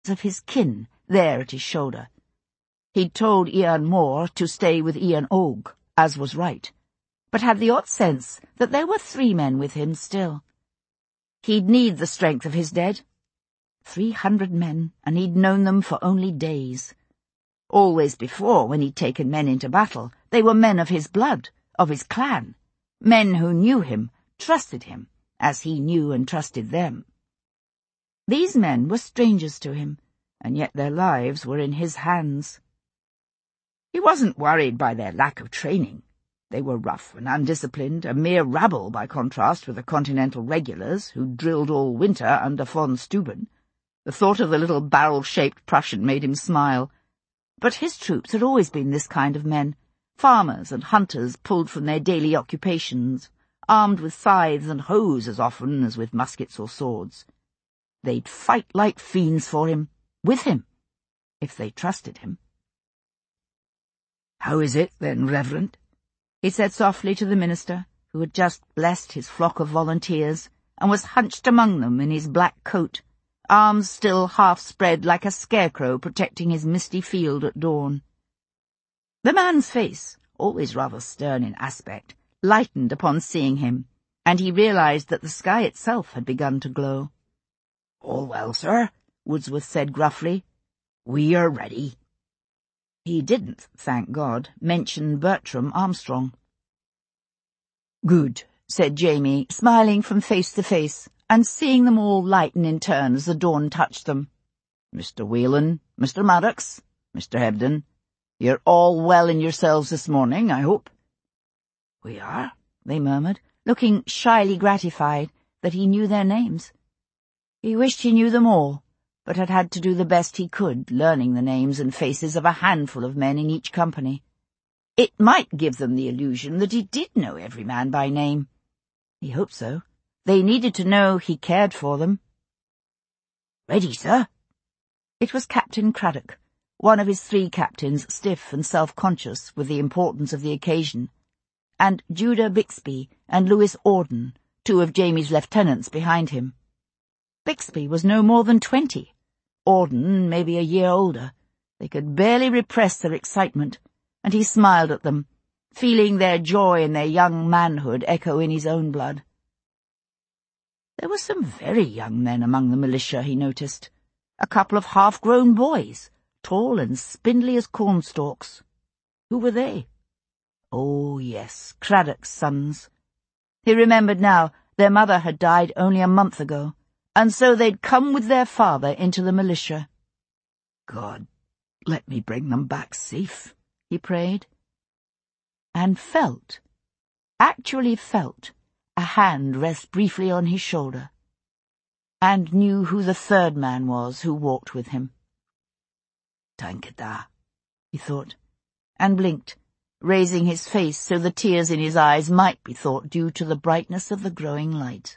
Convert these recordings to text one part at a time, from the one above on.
of his kin there at his shoulder. He'd told Ian Moore to stay with Ian Og, as was right, but had the odd sense that there were 3 men with him still. He'd need the strength of his dead. 300 men, and he'd known them for only days. Always before, when he'd taken men into battle, they were men of his blood, of his clan, men who knew him, trusted him, as he knew and trusted them. These men were strangers to him, and yet their lives were in his hands. He wasn't worried by their lack of training. They were rough and undisciplined, a mere rabble by contrast with the Continental regulars who drilled all winter under von Steuben. The thought of the little barrel-shaped Prussian made him smile. But his troops had always been this kind of men, farmers and hunters pulled from their daily occupations, armed with scythes and hoes as often as with muskets or swords. They'd fight like fiends for him, with him, if they trusted him. "How is it, then, Reverend?" he said softly to the minister, who had just blessed his flock of volunteers, and was hunched among them in his black coat, arms still half spread like a scarecrow protecting his misty field at dawn. The man's face, always rather stern in aspect, lightened upon seeing him, and he realized that the sky itself had begun to glow. "All well, sir," Woodsworth said gruffly. "We are ready." He didn't, thank God, mention Bertram Armstrong. "Good," said Jamie, smiling from face to face, and seeing them all lighten in turn as the dawn touched them. "Mr. Whelan, Mr. Maddox, Mr. Hebden, you're all well in yourselves this morning, I hope?" "We are," they murmured, looking shyly gratified that he knew their names. He wished he knew them all, but had had to do the best he could, learning the names and faces of a handful of men in each company. It might give them the illusion that he did know every man by name. He hoped so. They needed to know he cared for them. "Ready, sir?" It was Captain Craddock, one of his 3 captains, stiff and self-conscious with the importance of the occasion, and Judah Bixby and Lewis Auden, 2 of Jamie's lieutenants behind him. Bixby was no more than 20. Auden maybe a year older. They could barely repress their excitement, and he smiled at them, feeling their joy and their young manhood echo in his own blood. There were some very young men among the militia, he noticed. A couple of half-grown boys, tall and spindly as cornstalks. Who were they? Oh, yes, Craddock's sons. He remembered now their mother had died only a month ago, and so they'd come with their father into the militia. "God, let me bring them back safe," he prayed. And actually felt, a hand rest briefly on his shoulder, and knew who the 3rd man was who walked with him. "Tankada," he thought, and blinked, raising his face so the tears in his eyes might be thought due to the brightness of the growing light.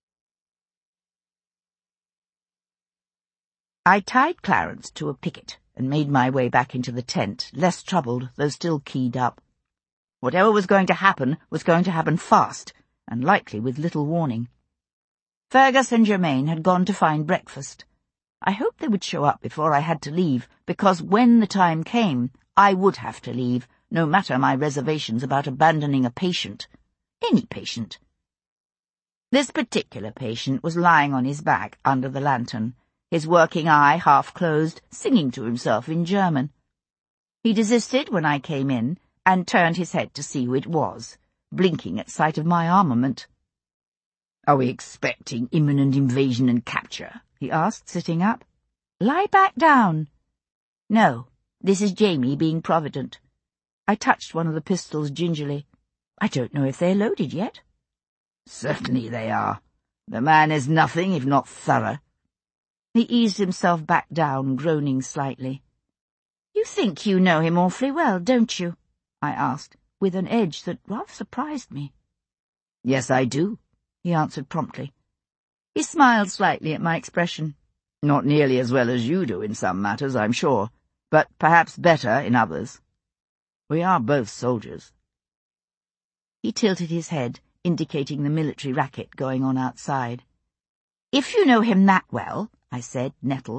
I tied Clarence to a picket and made my way back into the tent, less troubled, though still keyed up. Whatever was going to happen fast, and likely with little warning. Fergus and Germain had gone to find breakfast. I hoped they would show up before I had to leave, because when the time came, I would have to leave, no matter my reservations about abandoning a patient. Any patient. This particular patient was lying on his back under the lantern, his working eye half closed, singing to himself in German. He desisted when I came in, and turned his head to see who it was, blinking at sight of my armament. "Are we expecting imminent invasion and capture?" he asked, sitting up. "Lie back down." "No, this is Jamie being provident." I touched one of the pistols gingerly. "I don't know if they're loaded yet." "Certainly they are. The man is nothing if not thorough." He eased himself back down, groaning slightly. "You think you know him awfully well, don't you?" I asked, with an edge that rather surprised me. "Yes, I do," he answered promptly. He smiled slightly at my expression. "Not nearly as well as you do in some matters, I'm sure, but perhaps better in others. We are both soldiers." He tilted his head, indicating the military racket going on outside. "If you know him that well," I said, nettled,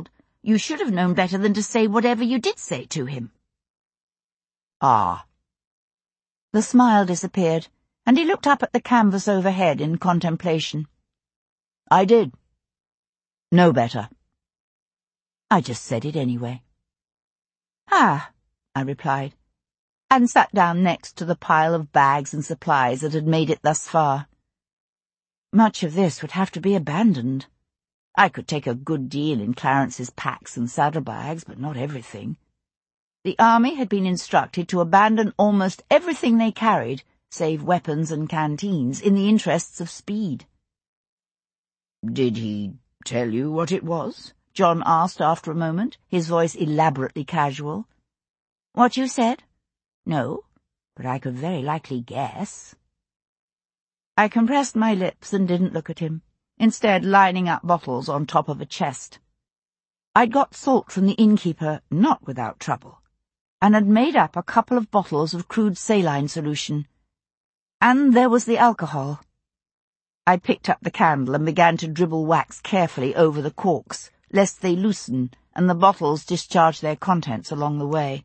You should have known better than to say whatever you did say to him." "Ah." The smile disappeared, and he looked up at the canvas overhead in contemplation. "I did. No better. I just said it anyway." "Ah," I replied, and sat down next to the pile of bags and supplies that had made it thus far. Much of this would have to be abandoned. I could take a good deal in Clarence's packs and saddlebags, but not everything. The army had been instructed to abandon almost everything they carried, save weapons and canteens, in the interests of speed. "Did he tell you what it was?" John asked after a moment, his voice elaborately casual. "What you said? No, but I could very likely guess." I compressed my lips and didn't look at him, instead lining up bottles on top of a chest. I'd got salt from the innkeeper, not without trouble, and had made up a couple of bottles of crude saline solution. And there was the alcohol. I picked up the candle and began to dribble wax carefully over the corks, lest they loosen and the bottles discharge their contents along the way.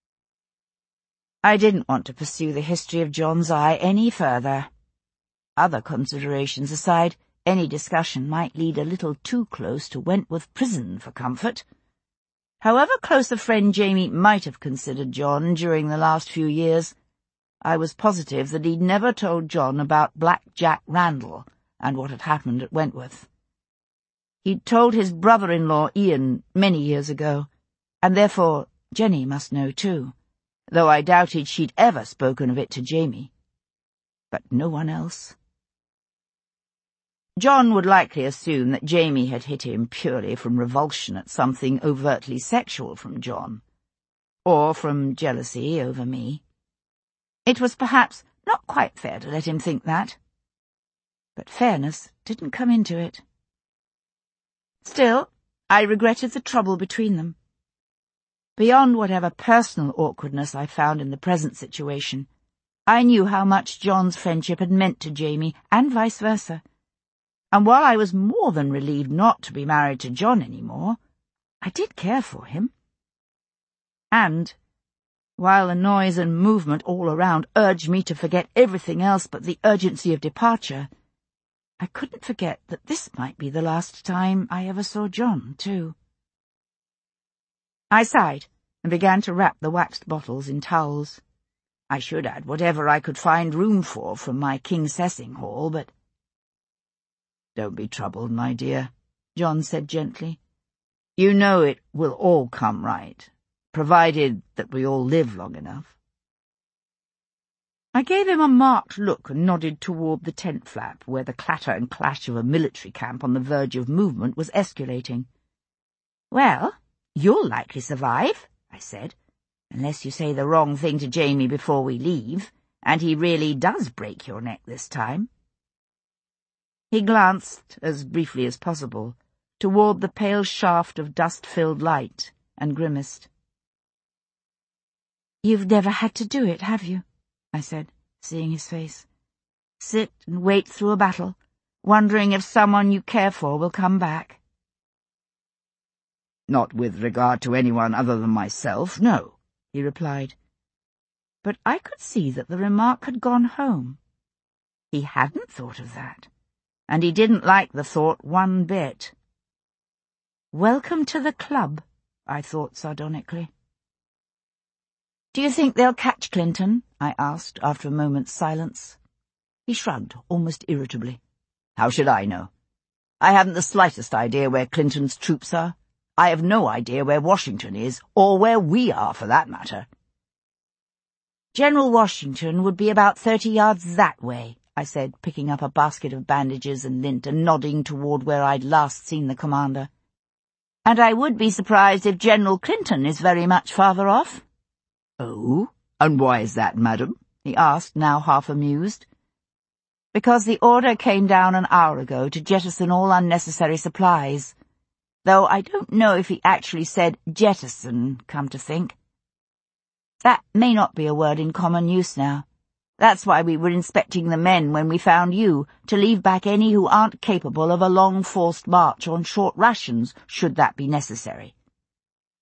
I didn't want to pursue the history of John's eye any further. Other considerations aside, any discussion might lead a little too close to Wentworth Prison for comfort. However close a friend Jamie might have considered John during the last few years, I was positive that he'd never told John about Black Jack Randall and what had happened at Wentworth. He'd told his brother-in-law Ian many years ago, and therefore Jenny must know too, though I doubted she'd ever spoken of it to Jamie. But no one else. John would likely assume that Jamie had hit him purely from revulsion at something overtly sexual from John, or from jealousy over me. It was perhaps not quite fair to let him think that, but fairness didn't come into it. Still, I regretted the trouble between them. Beyond whatever personal awkwardness I found in the present situation, I knew how much John's friendship had meant to Jamie, and vice versa. And while I was more than relieved not to be married to John any more, I did care for him. And, while the noise and movement all around urged me to forget everything else but the urgency of departure, I couldn't forget that this might be the last time I ever saw John, too. I sighed and began to wrap the waxed bottles in towels. I should add whatever I could find room for from my King Sessing haul, but— "Don't be troubled, my dear," John said gently. "You know it will all come right, provided that we all live long enough." I gave him a marked look and nodded toward the tent flap, where the clatter and clash of a military camp on the verge of movement was escalating. "Well, you'll likely survive," I said, "unless you say the wrong thing to Jamie before we leave, and he really does break your neck this time." He glanced, as briefly as possible, toward the pale shaft of dust-filled light, and grimaced. "You've never had to do it, have you?" I said, seeing his face. "Sit and wait through a battle, wondering if someone you care for will come back?" "Not with regard to anyone other than myself, no," he replied. But I could see that the remark had gone home. He hadn't thought of that, and he didn't like the thought one bit. "Welcome to the club," I thought sardonically. "Do you think they'll catch Clinton?" I asked after a moment's silence. He shrugged, almost irritably. "How should I know? I haven't the slightest idea where Clinton's troops are. I have no idea where Washington is, or where we are, for that matter." "General Washington would be about 30 yards that way," I said, picking up a basket of bandages and lint and nodding toward where I'd last seen the commander. "And I would be surprised if General Clinton is very much farther off." "Oh, and why is that, madam?" he asked, now half amused. "Because the order came down an hour ago to jettison all unnecessary supplies, though I don't know if he actually said jettison, come to think. That may not be a word in common use now. That's why we were inspecting the men when we found you, to leave back any who aren't capable of a long forced march on short rations, should that be necessary.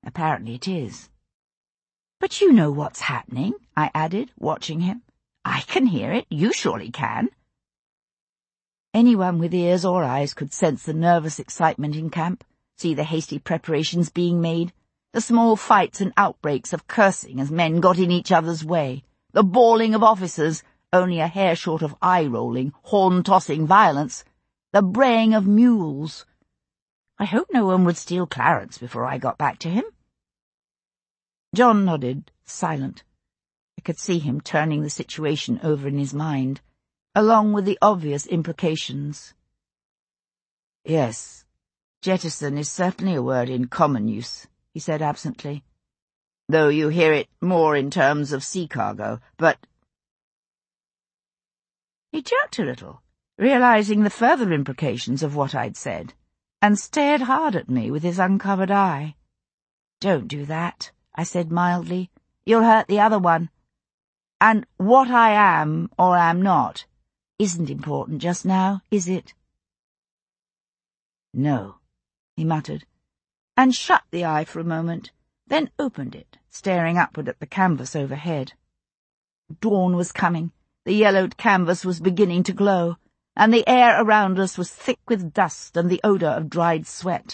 Apparently it is. But you know what's happening, I added, watching him. I can hear it. You surely can. Anyone with ears or eyes could sense the nervous excitement in camp, see the hasty preparations being made, the small fights and outbreaks of cursing as men got in each other's way, the bawling of officers, only a hair short of eye-rolling, horn-tossing violence, the braying of mules. I hoped no one would steal Clarence before I got back to him. John nodded, silent. I could see him turning the situation over in his mind, along with the obvious implications. Yes, jettison is certainly a word in common use, he said absently, though you hear it more in terms of sea cargo, but— He jerked a little, realizing the further implications of what I'd said, and stared hard at me with his uncovered eye. Don't do that, I said mildly. You'll hurt the other one. And what I am or am not isn't important just now, is it? No, he muttered, and shut the eye for a moment, then opened it, staring upward at the canvas overhead. Dawn was coming, the yellowed canvas was beginning to glow, and the air around us was thick with dust and the odour of dried sweat.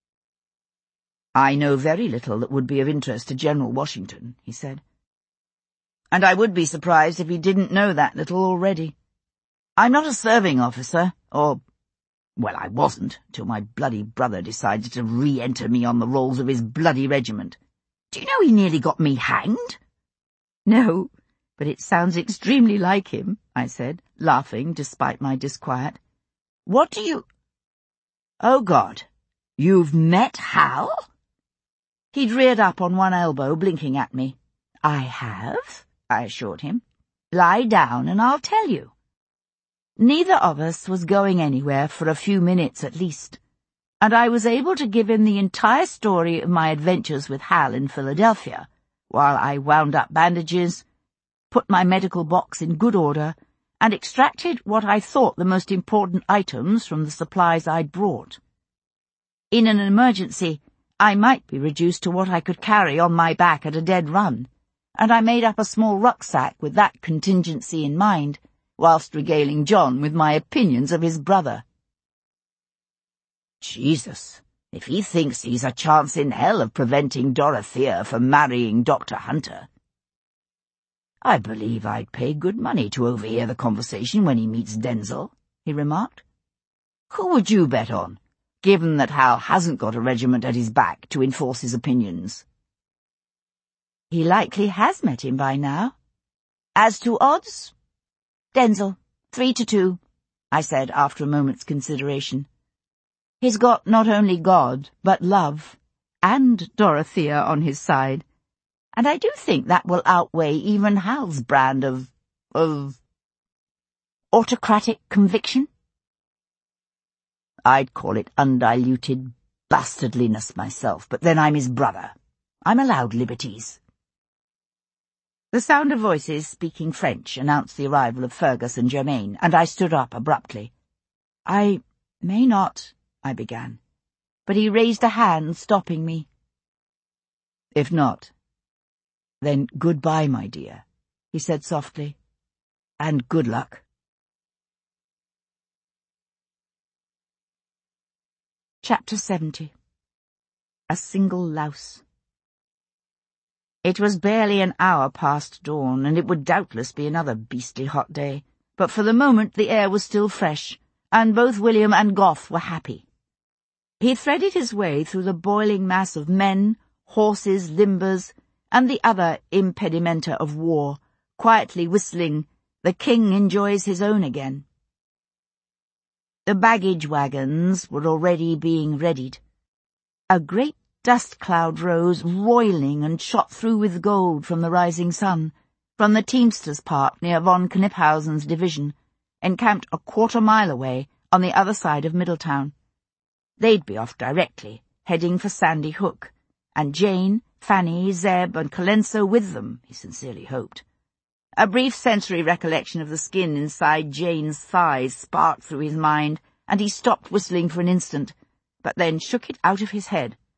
I know very little that would be of interest to General Washington, he said. And I would be surprised if he didn't know that little already. I'm not a serving officer, or— well, I wasn't, till my bloody brother decided to re-enter me on the rolls of his bloody regiment. Do you know he nearly got me hanged? No, but it sounds extremely like him, I said, laughing despite my disquiet. What do you— Oh, God, you've met Hal? He'd reared up on one elbow, blinking at me. I have, I assured him. Lie down and I'll tell you. Neither of us was going anywhere for a few minutes at least, and I was able to give him the entire story of my adventures with Hal in Philadelphia, while I wound up bandages, put my medical box in good order, and extracted what I thought the most important items from the supplies I'd brought. In an emergency, I might be reduced to what I could carry on my back at a dead run, and I made up a small rucksack with that contingency in mind, whilst regaling John with my opinions of his brother. Jesus, if he thinks he's a chance in hell of preventing Dorothea from marrying Dr. Hunter. I believe I'd pay good money to overhear the conversation when he meets Denzil, he remarked. Who would you bet on, given that Hal hasn't got a regiment at his back to enforce his opinions? He likely has met him by now. As to odds? Denzil, 3-2, I said after a moment's consideration. He's got not only God, but love, and Dorothea on his side, and I do think that will outweigh even Hal's brand of autocratic conviction. I'd call it undiluted bastardliness myself, but then I'm his brother. I'm allowed liberties. The sound of voices speaking French announced the arrival of Fergus and Germain, and I stood up abruptly. I may not, I began, but he raised a hand, stopping me. If not, then goodbye, my dear, he said softly, and good luck. Chapter 70. A Single Louse. It was barely an hour past dawn, and it would doubtless be another beastly hot day, but for the moment the air was still fresh, and both William and Goth were happy. He threaded his way through the boiling mass of men, horses, limbers, and the other impedimenta of war, quietly whistling, "The King enjoys his own again." The baggage wagons were already being readied. A great dust cloud rose, roiling, and shot through with gold from the rising sun, from the Teamsters' Park near von Kniphausen's division, encamped a quarter-mile away on the other side of Middletown. They'd be off directly, heading for Sandy Hook, and Jane, Fanny, Zeb, and Colenso with them, he sincerely hoped. A brief sensory recollection of the skin inside Jane's thighs sparked through his mind, and he stopped whistling for an instant, but then shook it out of his head.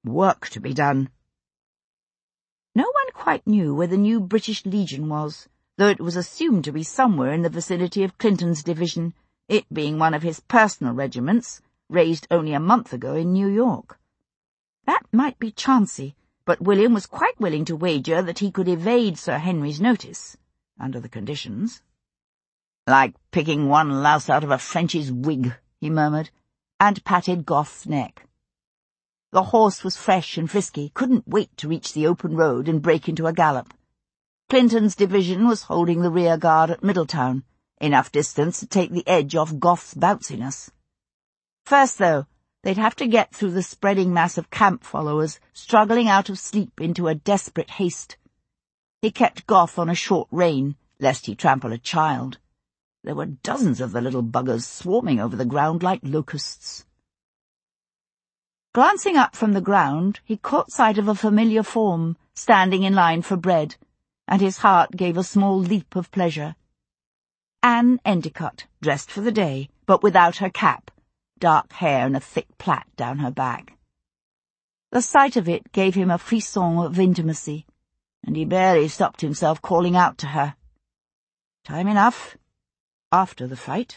Work to be done. No one quite knew where the new British Legion was, though it was assumed to be somewhere in the vicinity of Clinton's division, it being one of his personal regiments, raised only a month ago in New York. That might be chancy, but William was quite willing to wager that he could evade Sir Henry's notice, under the conditions. "Like picking one louse out of a French's wig," he murmured, and patted Goth's neck. The horse was fresh and frisky, couldn't wait to reach the open road and break into a gallop. Clinton's division was holding the rear guard at Middletown, enough distance to take the edge off Goth's bounciness. First, though, they'd have to get through the spreading mass of camp followers, struggling out of sleep into a desperate haste. He kept Goth on a short rein, lest he trample a child. There were dozens of the little buggers swarming over the ground like locusts. Glancing up from the ground, he caught sight of a familiar form, standing in line for bread, and his heart gave a small leap of pleasure. Anne Endicott, dressed for the day, but without her cap, dark hair and a thick plait down her back. The sight of it gave him a frisson of intimacy, and he barely stopped himself calling out to her. Time enough. After the fight.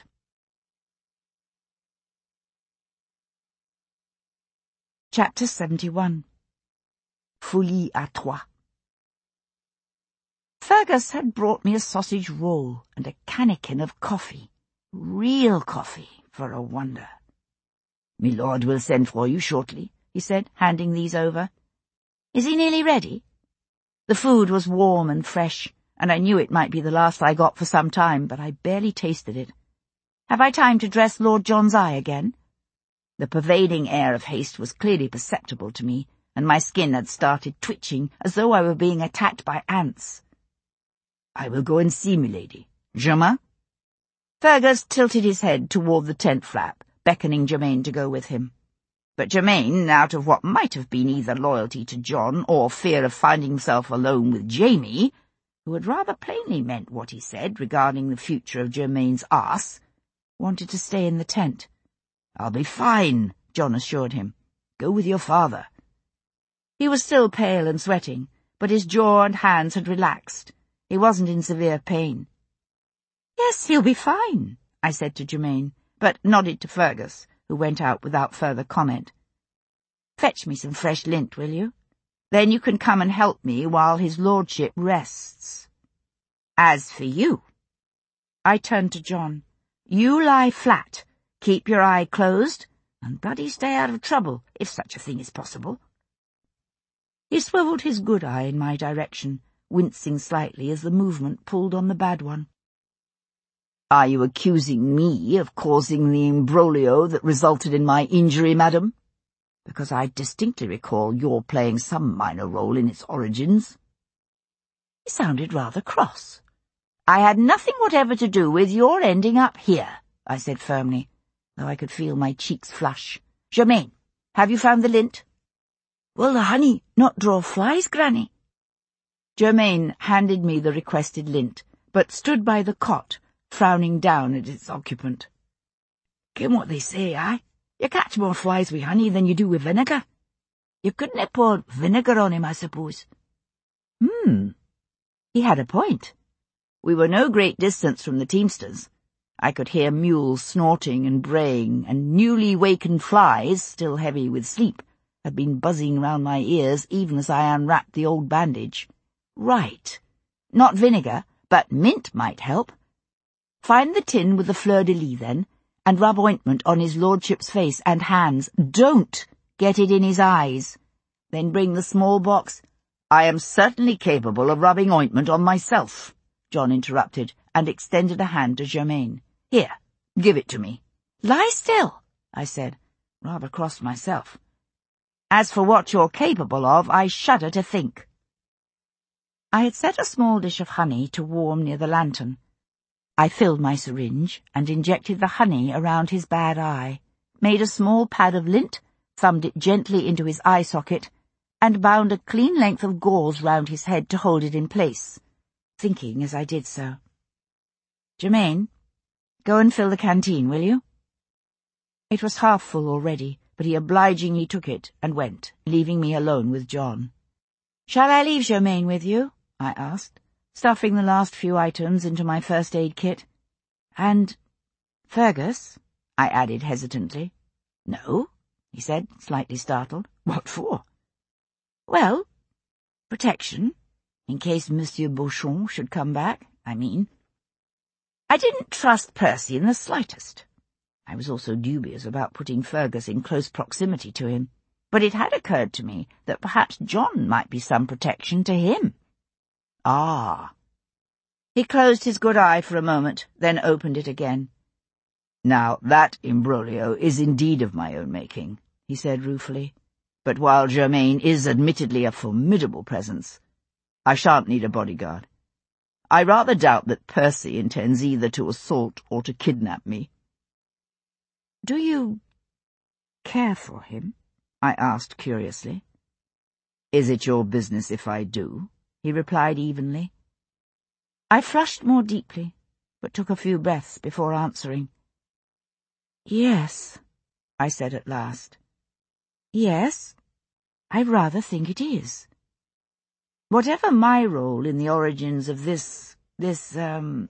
Chapter 71. Folie à trois. Fergus had brought me a sausage roll and a cannikin of coffee. Real coffee, for a wonder. "My lord will send for you shortly," he said, handing these over. "Is he nearly ready?" The food was warm and fresh, and I knew it might be the last I got for some time, but I barely tasted it. "Have I time to dress Lord John's eye again?" The pervading air of haste was clearly perceptible to me, and my skin had started twitching as though I were being attacked by ants. "I will go and see milady. Germain?" Fergus tilted his head toward the tent flap, beckoning Germain to go with him. But Germain, out of what might have been either loyalty to John or fear of finding himself alone with Jamie, who had rather plainly meant what he said regarding the future of Germain's arse, wanted to stay in the tent. "I'll be fine," John assured him. "Go with your father." He was still pale and sweating, but his jaw and hands had relaxed. He wasn't in severe pain. "Yes, he'll be fine," I said to Germain, but nodded to Fergus, who went out without further comment. "Fetch me some fresh lint, will you? Then you can come and help me while his lordship rests. As for you," I turned to John, "you lie flat. Keep your eye closed, and bloody stay out of trouble, if such a thing is possible." He swivelled his good eye in my direction, wincing slightly as the movement pulled on the bad one. "Are you accusing me of causing the imbroglio that resulted in my injury, madam? Because I distinctly recall your playing some minor role in its origins." He sounded rather cross. "I had nothing whatever to do with your ending up here," I said firmly, though I could feel my cheeks flush. "Germain, have you found the lint?" "Will the honey not draw flies, Granny?" Germain handed me the requested lint, but stood by the cot, frowning down at its occupant. "Ken what they say, aye? You catch more flies with honey than you do with vinegar. You couldn't have poured vinegar on him, I suppose." He had a point. We were no great distance from the teamsters. I could hear mules snorting and braying, and newly wakened flies, still heavy with sleep, had been buzzing round my ears even as I unwrapped the old bandage. Right. Not vinegar, but mint might help. Find the tin with the fleur-de-lis, then, and rub ointment on his lordship's face and hands. Don't get it in his eyes. Then bring the small box. "I am certainly capable of rubbing ointment on myself," John interrupted, and extended a hand to Germain. "Here, give it to me." "Lie still," I said, rather cross myself. "As for what you're capable of, I shudder to think." I had set a small dish of honey to warm near the lantern. I filled my syringe and injected the honey around his bad eye, made a small pad of lint, thumbed it gently into his eye socket, and bound a clean length of gauze round his head to hold it in place, thinking as I did so. "Germain, go and fill the canteen, will you?" It was half full already, but he obligingly took it and went, leaving me alone with John. "Shall I leave Germaine with you?" I asked, stuffing the last few items into my first aid kit. "And Fergus?" I added hesitantly. "No," he said, slightly startled. "What for?" "Well, protection, in case Monsieur Beauchamp should come back, I mean." I didn't trust Percy in the slightest. I was also dubious about putting Fergus in close proximity to him, but it had occurred to me that perhaps John might be some protection to him. Ah. He closed his good eye for a moment, then opened it again. "Now, that imbroglio is indeed of my own making," he said ruefully. "But while Germaine is admittedly a formidable presence, I shan't need a bodyguard. I rather doubt that Percy intends either to assault or to kidnap me." "Do you care for him?" I asked curiously. "Is it your business if I do?" he replied evenly. I flushed more deeply, but took a few breaths before answering. "Yes," I said at last. "Yes, I rather think it is. Whatever my role in the origins of this folie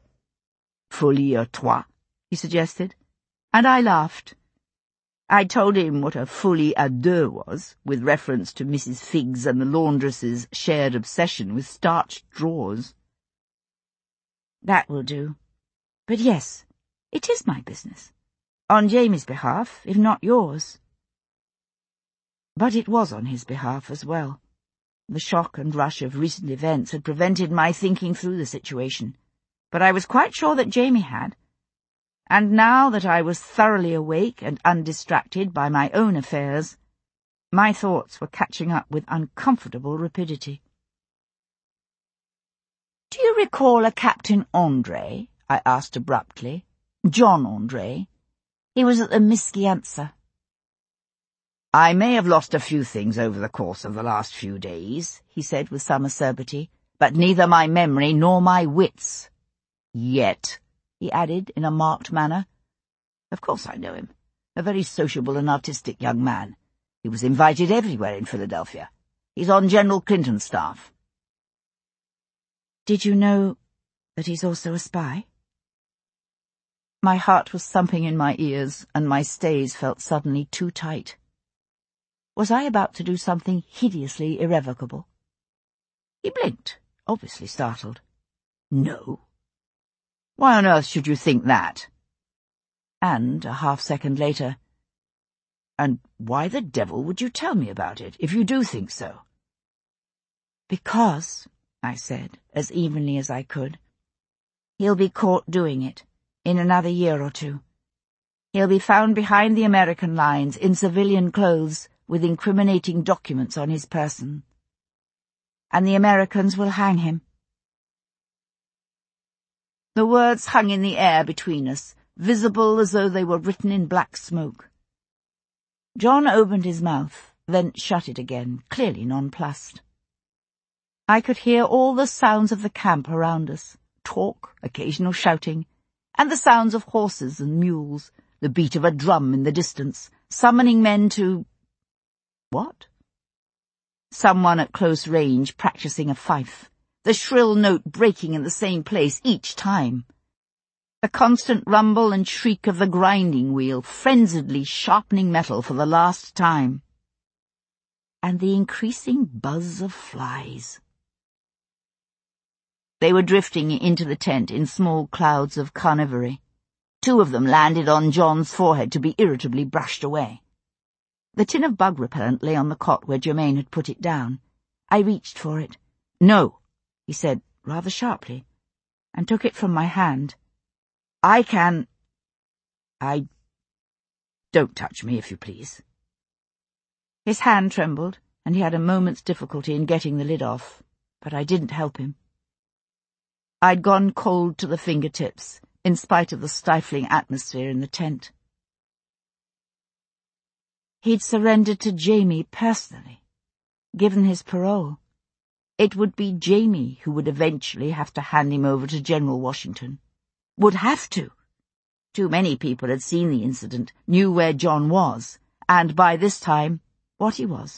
à trois," he suggested, and I laughed. I told him what a folie à deux was, with reference to Mrs. Figgs and the laundress's shared obsession with starched drawers. "That will do. But yes, it is my business. On Jamie's behalf, if not yours." But it was on his behalf as well. The shock and rush of recent events had prevented my thinking through the situation, but I was quite sure that Jamie had. And now that I was thoroughly awake and undistracted by my own affairs, my thoughts were catching up with uncomfortable rapidity. "Do you recall a Captain Andre?" I asked abruptly. "John Andre. He was at the Mischianza." "I may have lost a few things over the course of the last few days," he said with some acerbity, "but neither my memory nor my wits. Yet," he added in a marked manner. "Of course I know him. A very sociable and artistic young man. He was invited everywhere in Philadelphia. He's on General Clinton's staff." "Did you know that he's also a spy?" My heart was thumping in my ears, and my stays felt suddenly too tight. Was I about to do something hideously irrevocable? He blinked, obviously startled. "No. Why on earth should you think that?" And, a half-second later, "And why the devil would you tell me about it, if you do think so?" "Because," I said, as evenly as I could, "he'll be caught doing it, in another year or two. He'll be found behind the American lines, in civilian clothes, with incriminating documents on his person. And the Americans will hang him." The words hung in the air between us, visible as though they were written in black smoke. John opened his mouth, then shut it again, clearly nonplussed. I could hear all the sounds of the camp around us, talk, occasional shouting, and the sounds of horses and mules, the beat of a drum in the distance, summoning men to— What? Someone at close range practicing a fife, the shrill note breaking in the same place each time. The constant rumble and shriek of the grinding wheel, frenziedly sharpening metal for the last time. And the increasing buzz of flies. They were drifting into the tent in small clouds of carnivory. 2 of them landed on John's forehead to be irritably brushed away. The tin of bug repellent lay on the cot where Germaine had put it down. I reached for it. "No," he said, rather sharply, and took it from my hand. "Don't touch me, if you please." His hand trembled, and he had a moment's difficulty in getting the lid off, but I didn't help him. I'd gone cold to the fingertips, in spite of the stifling atmosphere in the tent. He'd surrendered to Jamie personally, given his parole. It would be Jamie who would eventually have to hand him over to General Washington. Would have to. Too many people had seen the incident, knew where John was, and by this time, what he was.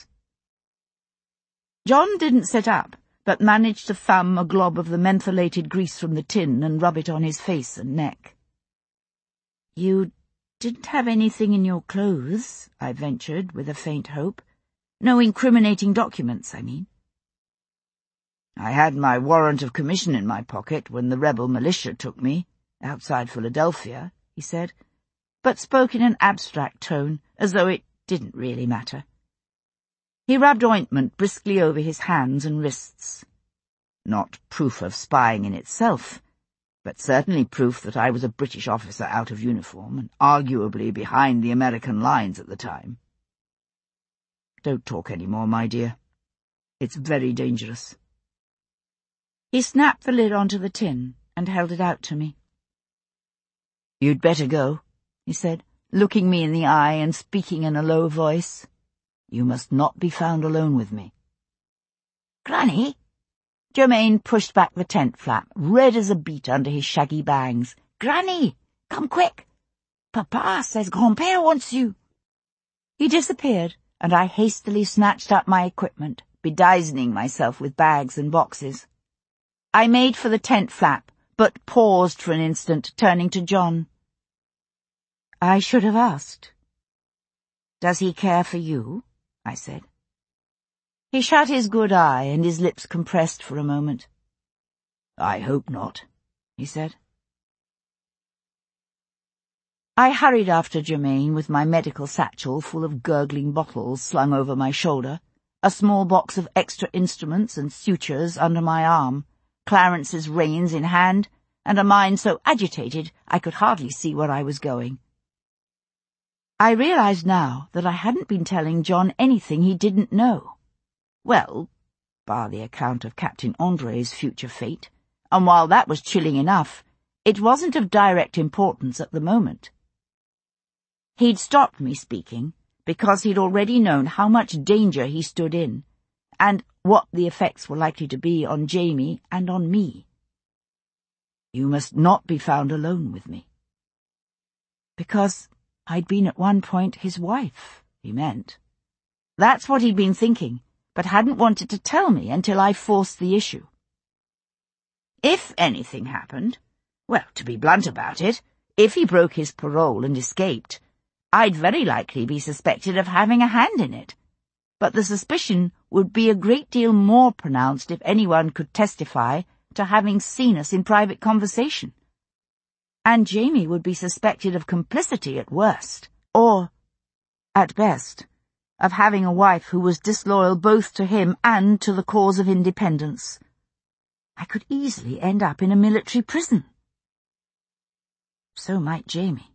John didn't sit up, but managed to thumb a glob of the mentholated grease from the tin and rub it on his face and neck. "You didn't have anything in your clothes," I ventured, with a faint hope. "No incriminating documents, I mean." "I had my warrant of commission in my pocket when the rebel militia took me, outside Philadelphia," he said, but spoke in an abstract tone, as though it didn't really matter. He rubbed ointment briskly over his hands and wrists. Not proof of spying in itself, but certainly proof that I was a British officer out of uniform and arguably behind the American lines at the time. "Don't talk any more, my dear. It's very dangerous." He snapped the lid onto the tin and held it out to me. "You'd better go," he said, looking me in the eye and speaking in a low voice. "You must not be found alone with me." "Granny?" Germaine pushed back the tent flap, red as a beet under his shaggy bangs. "Granny, come quick! Papa says Grand-Père wants you." He disappeared, and I hastily snatched up my equipment, bedizening myself with bags and boxes. I made for the tent flap, but paused for an instant, turning to John. "I should have asked. Does he care for you?" I said. He shut his good eye, and his lips compressed for a moment. "I hope not," he said. I hurried after Germaine with my medical satchel full of gurgling bottles slung over my shoulder, a small box of extra instruments and sutures under my arm, Clarence's reins in hand, and a mind so agitated I could hardly see where I was going. I realized now that I hadn't been telling John anything he didn't know. Well, bar the account of Captain André's future fate, and while that was chilling enough, it wasn't of direct importance at the moment. He'd stopped me speaking because he'd already known how much danger he stood in, and what the effects were likely to be on Jamie and on me. "You must not be found alone with me." Because I'd been at one point his wife, he meant. That's what he'd been thinking, but hadn't wanted to tell me until I forced the issue. If anything happened, well, to be blunt about it, if he broke his parole and escaped, I'd very likely be suspected of having a hand in it. But the suspicion would be a great deal more pronounced if anyone could testify to having seen us in private conversation. And Jamie would be suspected of complicity at worst, or, at best, of having a wife who was disloyal both to him and to the cause of independence. I could easily end up in a military prison. So might Jamie.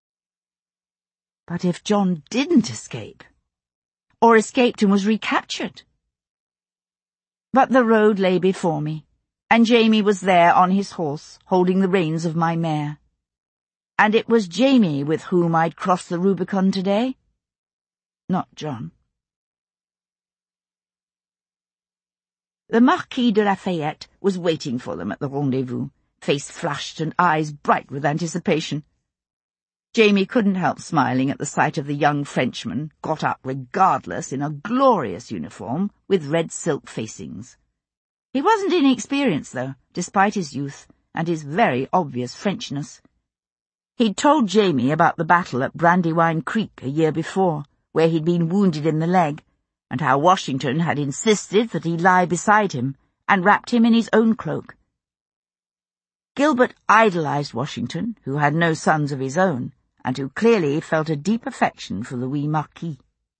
But if John didn't escape, or escaped and was recaptured? But the road lay before me, and Jamie was there on his horse, holding the reins of my mare. And it was Jamie with whom I'd crossed the Rubicon today, not John. The Marquis de Lafayette was waiting for them at the rendezvous, face flushed and eyes bright with anticipation. Jamie couldn't help smiling at the sight of the young Frenchman, got up regardless in a glorious uniform with red silk facings. He wasn't inexperienced, though, despite his youth and his very obvious Frenchness. He'd told Jamie about the battle at Brandywine Creek a year before, where he'd been wounded in the leg, and how Washington had insisted that he lie beside him and wrapped him in his own cloak. Gilbert idolized Washington, who had no sons of his own, and who clearly felt a deep affection for the wee Marquis.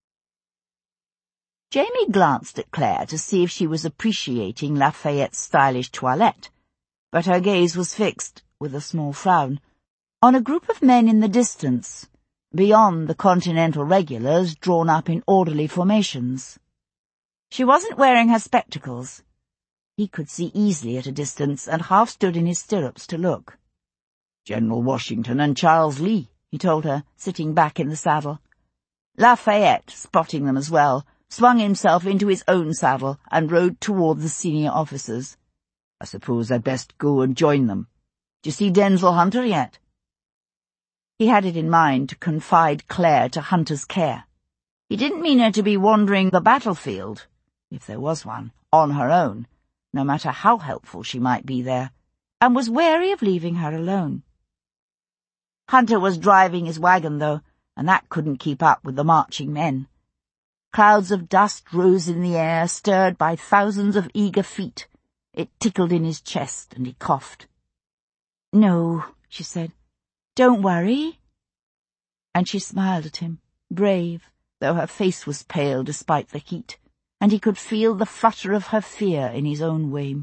Jamie glanced at Claire to see if she was appreciating Lafayette's stylish toilette, but her gaze was fixed, with a small frown, on a group of men in the distance, beyond the Continental regulars drawn up in orderly formations. She wasn't wearing her spectacles. He could see easily at a distance and half stood in his stirrups to look. "General Washington and Charles Lee," he told her, sitting back in the saddle. Lafayette, spotting them as well, swung himself into his own saddle and rode toward the senior officers. "I suppose I'd best go and join them. Do you see Denzil Hunter yet?" He had it in mind to confide Claire to Hunter's care, He didn't mean her to be wandering the battlefield, if there was one, on her own, no matter how helpful she might be there, and was wary of leaving her alone. Hunter was driving his wagon, though, and that couldn't keep up with the marching men. Clouds of dust rose in the air, stirred by thousands of eager feet. It tickled in his chest, and he coughed. "No," she said. "Don't worry." And she smiled at him, brave, though her face was pale despite the heat, and he could feel the flutter of her fear in his own wame.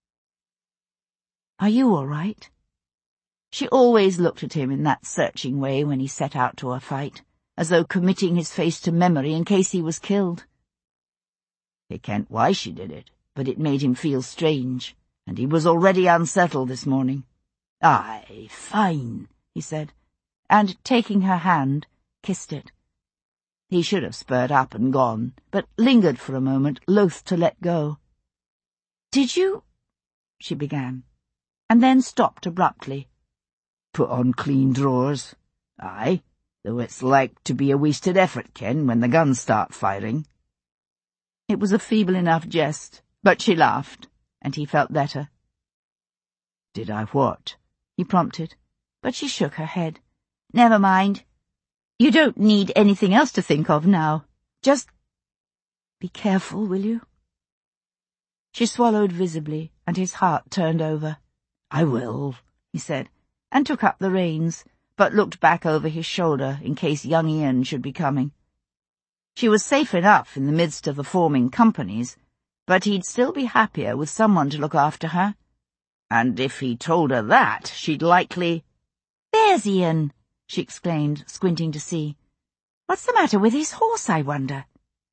"Are you all right?" She always looked at him in that searching way when he set out to a fight, as though committing his face to memory in case he was killed. He kent why she did it, but it made him feel strange, and he was already unsettled this morning. "Aye, fine," he said, and, taking her hand, kissed it. He should have spurred up and gone, but lingered for a moment, loath to let go. "Did you—" she began, and then stopped abruptly. "Put on clean drawers? Aye, though it's like to be a wasted effort, Ken, when the guns start firing." It was a feeble enough jest, but she laughed, and he felt better. "Did I what?" he prompted, but she shook her head. "Never mind. You don't need anything else to think of now. Just be careful, will you?" She swallowed visibly, and his heart turned over. "I will," he said, and took up the reins, but looked back over his shoulder in case young Ian should be coming. She was safe enough in the midst of the forming companies, but he'd still be happier with someone to look after her. And if he told her that, she'd likely— "There's Ian!" she exclaimed, squinting to see. "What's the matter with his horse, I wonder?"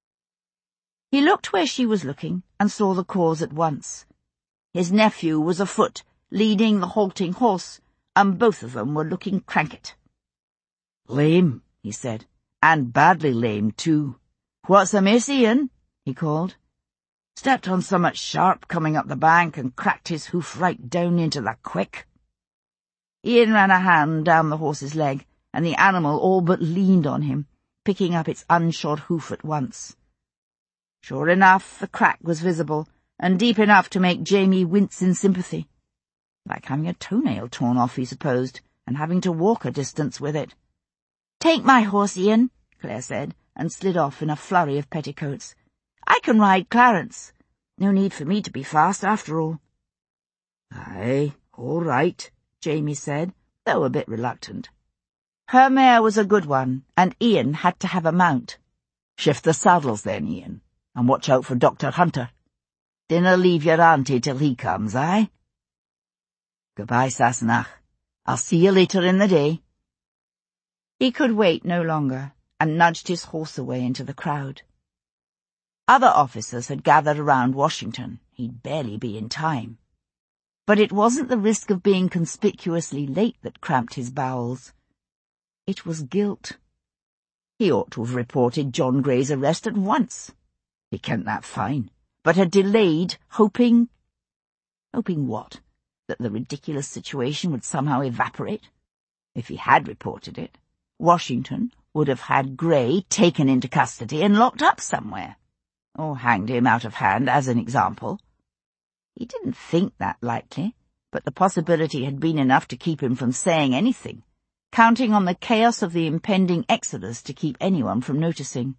He looked where she was looking, and saw the cause at once. His nephew was afoot, leading the halting horse, and both of them were looking crankit. "Lame," he said, "and badly lame, too. What's amiss, Ian?" he called. "Stepped on summat sharp coming up the bank and cracked his hoof right down into the quick." Ian ran a hand down the horse's leg, and the animal all but leaned on him, picking up its unshod hoof at once. Sure enough, the crack was visible, and deep enough to make Jamie wince in sympathy. Like having a toenail torn off, he supposed, and having to walk a distance with it. "Take my horse, Ian," Claire said, and slid off in a flurry of petticoats. "I can ride Clarence. No need for me to be fast, after all." "Aye, all right," Jamie said, though a bit reluctant. Her mare was a good one, and Ian had to have a mount. "Shift the saddles then, Ian, and watch out for Dr. Hunter. Dinna leave your auntie till he comes, aye? Goodbye, Sassenach. I'll see you later in the day." He could wait no longer, and nudged his horse away into the crowd. Other officers had gathered around Washington. He'd barely be in time. But it wasn't the risk of being conspicuously late that cramped his bowels. It was guilt. He ought to have reported John Gray's arrest at once. He kent that fine, but had delayed, hoping— Hoping what? That the ridiculous situation would somehow evaporate? If he had reported it, Washington would have had Gray taken into custody and locked up somewhere, or hanged him out of hand as an example. He didn't think that likely, but the possibility had been enough to keep him from saying anything, counting on the chaos of the impending exodus to keep anyone from noticing.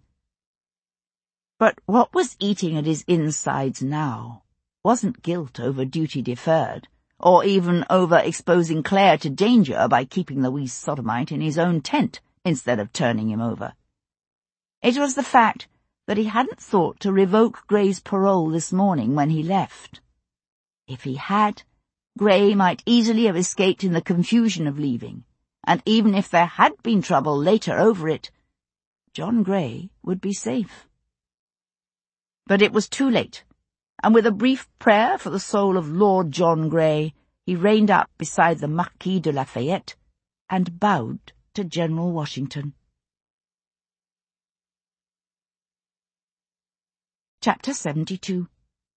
But what was eating at his insides now wasn't guilt over duty deferred, or even over exposing Claire to danger by keeping the wee sodomite in his own tent instead of turning him over. It was the fact that he hadn't thought to revoke Gray's parole this morning when he left. If he had, Gray might easily have escaped in the confusion of leaving, and even if there had been trouble later over it, John Gray would be safe. But it was too late, and with a brief prayer for the soul of Lord John Gray, he reined up beside the Marquis de Lafayette and bowed to General Washington. Chapter 72.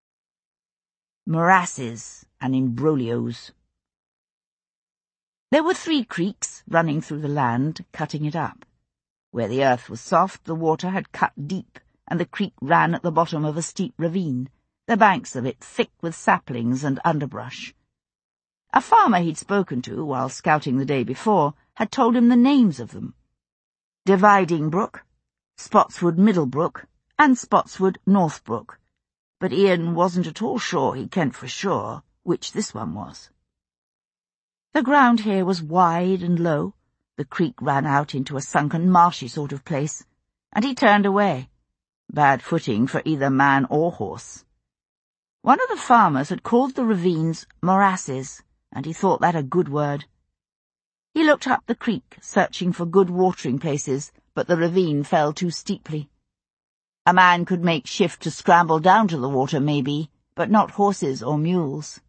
Morasses and imbroglios. There were 3 creeks running through the land, cutting it up. Where the earth was soft, the water had cut deep, and the creek ran at the bottom of a steep ravine, the banks of it thick with saplings and underbrush. A farmer he'd spoken to while scouting the day before had told him the names of them: Dividing Brook, Spotswood Middle Brook, and Spotswood North Brook, but Ian wasn't at all sure he kent for sure which this one was. The ground here was wide and low. The creek ran out into a sunken, marshy sort of place, and he turned away. Bad footing for either man or horse. One of the farmers had called the ravines morasses, and he thought that a good word. He looked up the creek, searching for good watering places, but the ravine fell too steeply. A man could make shift to scramble down to the water, maybe, but not horses or mules.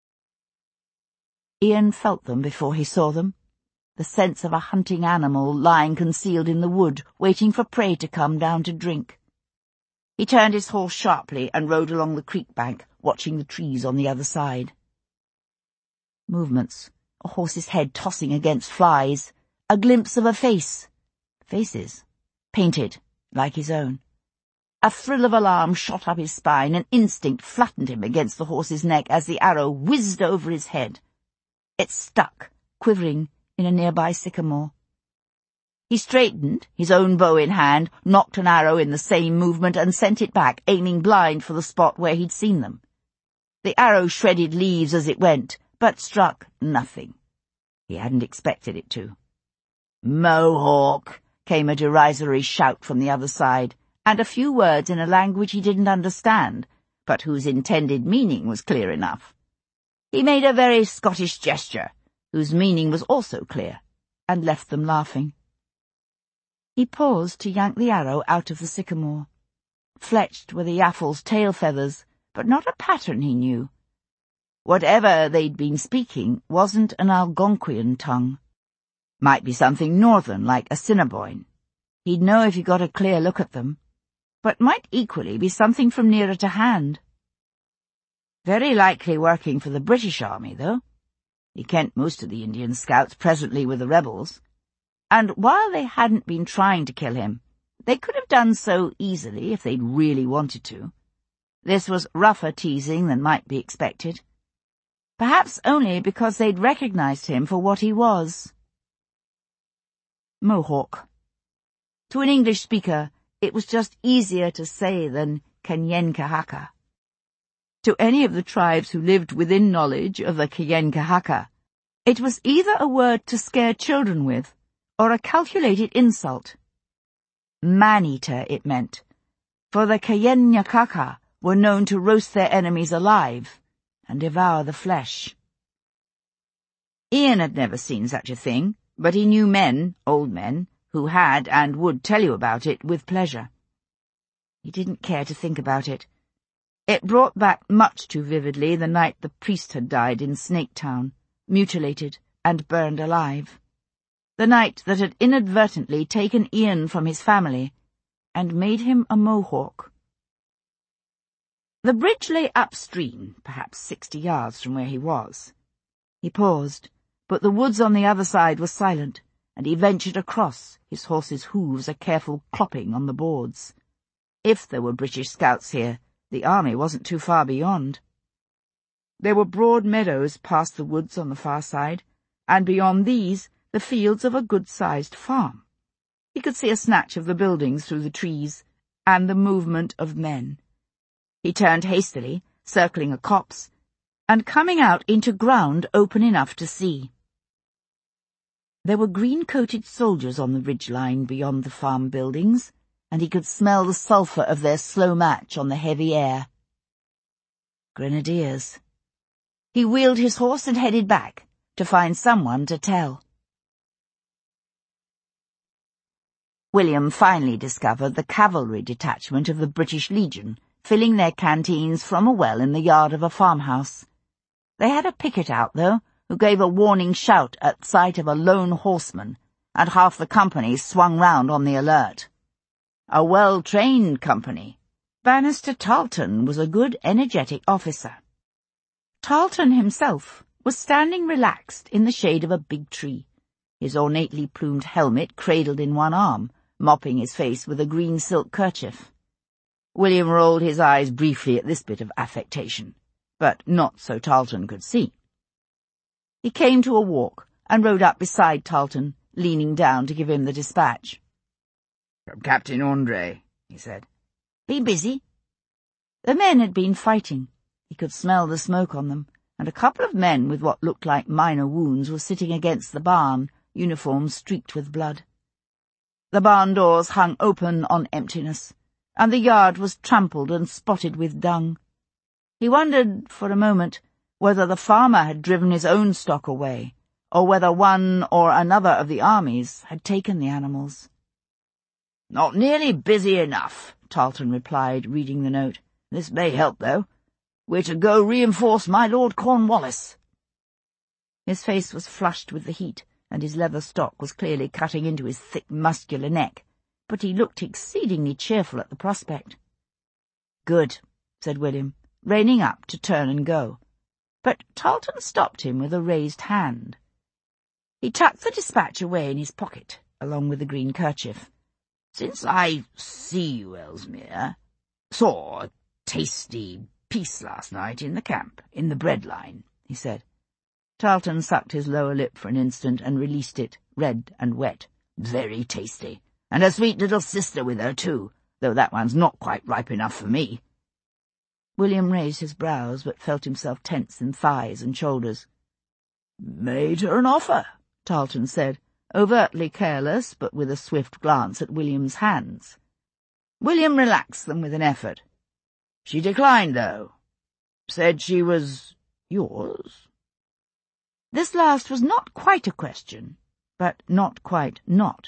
Ian felt them before he saw them, the sense of a hunting animal lying concealed in the wood, waiting for prey to come down to drink. He turned his horse sharply and rode along the creek bank, watching the trees on the other side. Movements, a horse's head tossing against flies, a glimpse of a face. Faces, painted, like his own. A thrill of alarm shot up his spine, and instinct flattened him against the horse's neck as the arrow whizzed over his head. It stuck, quivering, in a nearby sycamore. He straightened, his own bow in hand, nocked an arrow in the same movement, and sent it back, aiming blind for the spot where he'd seen them. The arrow shredded leaves as it went, but struck nothing. He hadn't expected it to. "Mohawk!" came a derisory shout from the other side, and a few words in a language he didn't understand, but whose intended meaning was clear enough. He made a very Scottish gesture, whose meaning was also clear, and left them laughing. He paused to yank the arrow out of the sycamore. Fletched were the yaffle's tail feathers, but not a pattern he knew. Whatever they'd been speaking wasn't an Algonquian tongue. Might be something northern, like Assiniboine. He'd know if he got a clear look at them, but might equally be something from nearer to hand. Very likely working for the British Army, though. He kent most of the Indian scouts presently with the rebels, and while they hadn't been trying to kill him, they could have done so easily if they'd really wanted to. This was rougher teasing than might be expected. Perhaps only because they'd recognized him for what he was. Mohawk. To an English speaker, it was just easier to say than Kanien'kehá:ka. To any of the tribes who lived within knowledge of the Kanien'kehá:ka, it was either a word to scare children with, or a calculated insult. Man-eater, it meant, for the Kanien'kehá:ka were known to roast their enemies alive and devour the flesh. Ian had never seen such a thing, but he knew men, old men, who had and would tell you about it with pleasure. He didn't care to think about it. It brought back much too vividly the night the priest had died in Snaketown, mutilated and burned alive. The night that had inadvertently taken Ian from his family and made him a Mohawk. The bridge lay upstream, perhaps 60 yards from where he was. He paused, but the woods on the other side were silent, and he ventured across, his horse's hooves a careful clopping on the boards. If there were British scouts here, the army wasn't too far beyond. There were broad meadows past the woods on the far side, and beyond these the fields of a good-sized farm. He could see a snatch of the buildings through the trees, and the movement of men. He turned hastily, circling a copse, and coming out into ground open enough to see. There were green-coated soldiers on the ridge-line beyond the farm buildings, and he could smell the sulphur of their slow match on the heavy air. Grenadiers. He wheeled his horse and headed back, to find someone to tell. William finally discovered the cavalry detachment of the British Legion, filling their canteens from a well in the yard of a farmhouse. They had a picket out, though, who gave a warning shout at sight of a lone horseman, and half the company swung round on the alert. A well-trained company. Bannister Tarleton was a good, energetic officer. Tarleton himself was standing relaxed in the shade of a big tree, his ornately plumed helmet cradled in one arm, mopping his face with a green silk kerchief. William rolled his eyes briefly at this bit of affectation, but not so Tarleton could see. He came to a walk and rode up beside Tarleton, leaning down to give him the dispatch. "From Captain Andre," he said. "Be busy?" The men had been fighting. He could smell the smoke on them, and a couple of men with what looked like minor wounds were sitting against the barn, uniforms streaked with blood. The barn doors hung open on emptiness, and the yard was trampled and spotted with dung. He wondered, for a moment, whether the farmer had driven his own stock away, or whether one or another of the armies had taken the animals. "Not nearly busy enough," Tarleton replied, reading the note. "This may help, though. We're to go reinforce my Lord Cornwallis." His face was flushed with the heat, and his leather stock was clearly cutting into his thick, muscular neck, but he looked exceedingly cheerful at the prospect. "Good," said William, reining up to turn and go. But Tarleton stopped him with a raised hand. He tucked the dispatch away in his pocket, along with the green kerchief. "Since I see you, Ellesmere, saw a tasty piece last night in the camp, in the bread line," he said. Tarleton sucked his lower lip for an instant and released it, red and wet. "Very tasty. And a sweet little sister with her, too, though that one's not quite ripe enough for me." William raised his brows, but felt himself tense in thighs and shoulders. "Made her an offer," Tarleton said, overtly careless, but with a swift glance at William's hands. William relaxed them with an effort. "She declined, though. Said she was yours." This last was not quite a question, but not quite not.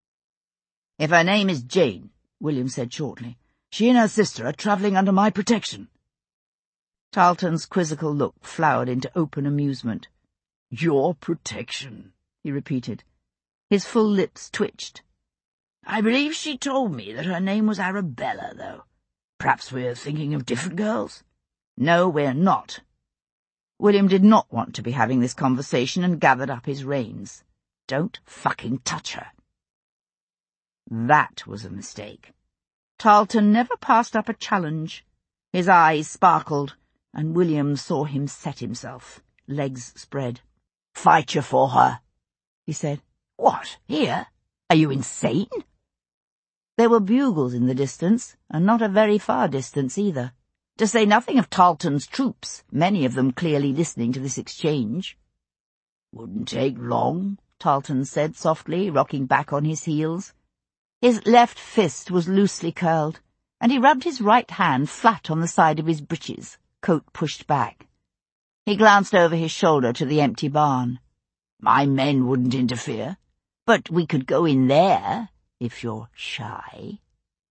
"If her name is Jane," William said shortly, "she and her sister are travelling under my protection." Tarleton's quizzical look flowered into open amusement. "Your protection," he repeated. His full lips twitched. "I believe she told me that her name was Arabella, though. Perhaps we're thinking of different girls?" "No, we're not." William did not want to be having this conversation and gathered up his reins. "Don't fucking touch her." That was a mistake. Tarleton never passed up a challenge. His eyes sparkled, and William saw him set himself, legs spread. "Fight you for her," he said. "What, here? Are you insane?" There were bugles in the distance, and not a very far distance either, to say nothing of Tarleton's troops, many of them clearly listening to this exchange. "Wouldn't take long," Tarleton said softly, rocking back on his heels. His left fist was loosely curled, and he rubbed his right hand flat on the side of his breeches, coat pushed back. He glanced over his shoulder to the empty barn. "My men wouldn't interfere, but we could go in there, if you're shy."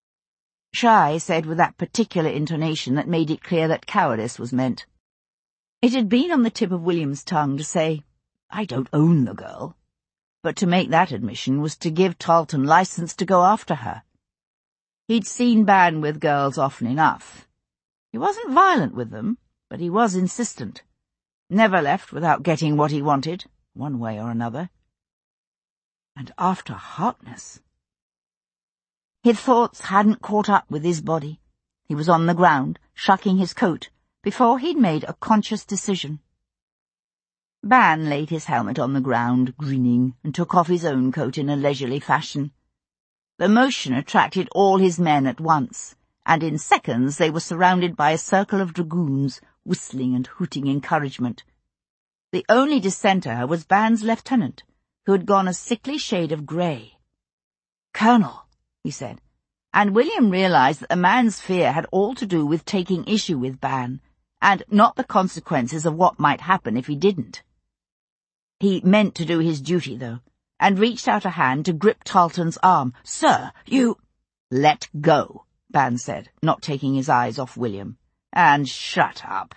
Shy said with that particular intonation that made it clear that cowardice was meant. It had been on the tip of William's tongue to say, "I don't own the girl," but to make that admission was to give Tarleton license to go after her. He'd seen Ban with girls often enough. He wasn't violent with them, but he was insistent. Never left without getting what he wanted, one way or another. And after Harkness. His thoughts hadn't caught up with his body. He was on the ground, shucking his coat, before he'd made a conscious decision. Ban laid his helmet on the ground, grinning, and took off his own coat in a leisurely fashion. The motion attracted all his men at once, and in seconds they were surrounded by a circle of dragoons, whistling and hooting encouragement. The only dissenter was Ban's lieutenant, who had gone a sickly shade of grey. "Colonel," he said, and William realized that the man's fear had all to do with taking issue with Ban, and not the consequences of what might happen if he didn't. He meant to do his duty, though, and reached out a hand to grip Tarleton's arm. "Sir, you—" "Let go," Ban said, not taking his eyes off William. "And shut up."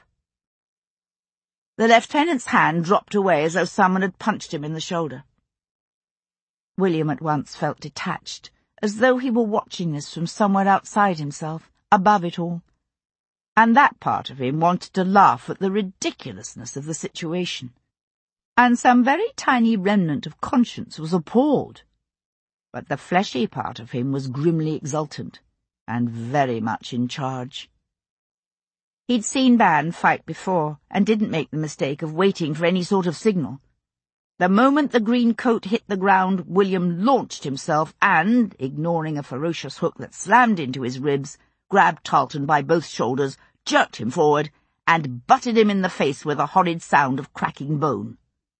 The lieutenant's hand dropped away as though someone had punched him in the shoulder. William at once felt detached, as though he were watching this from somewhere outside himself, above it all. And that part of him wanted to laugh at the ridiculousness of the situation. And some very tiny remnant of conscience was appalled. but the fleshy part of him was grimly exultant, and very much in charge. He'd seen Ban fight before, and didn't make the mistake of waiting for any sort of signal. The moment the green coat hit the ground, William launched himself and, ignoring a ferocious hook that slammed into his ribs, grabbed Tarleton by both shoulders, jerked him forward, and butted him in the face with a horrid sound of cracking bone.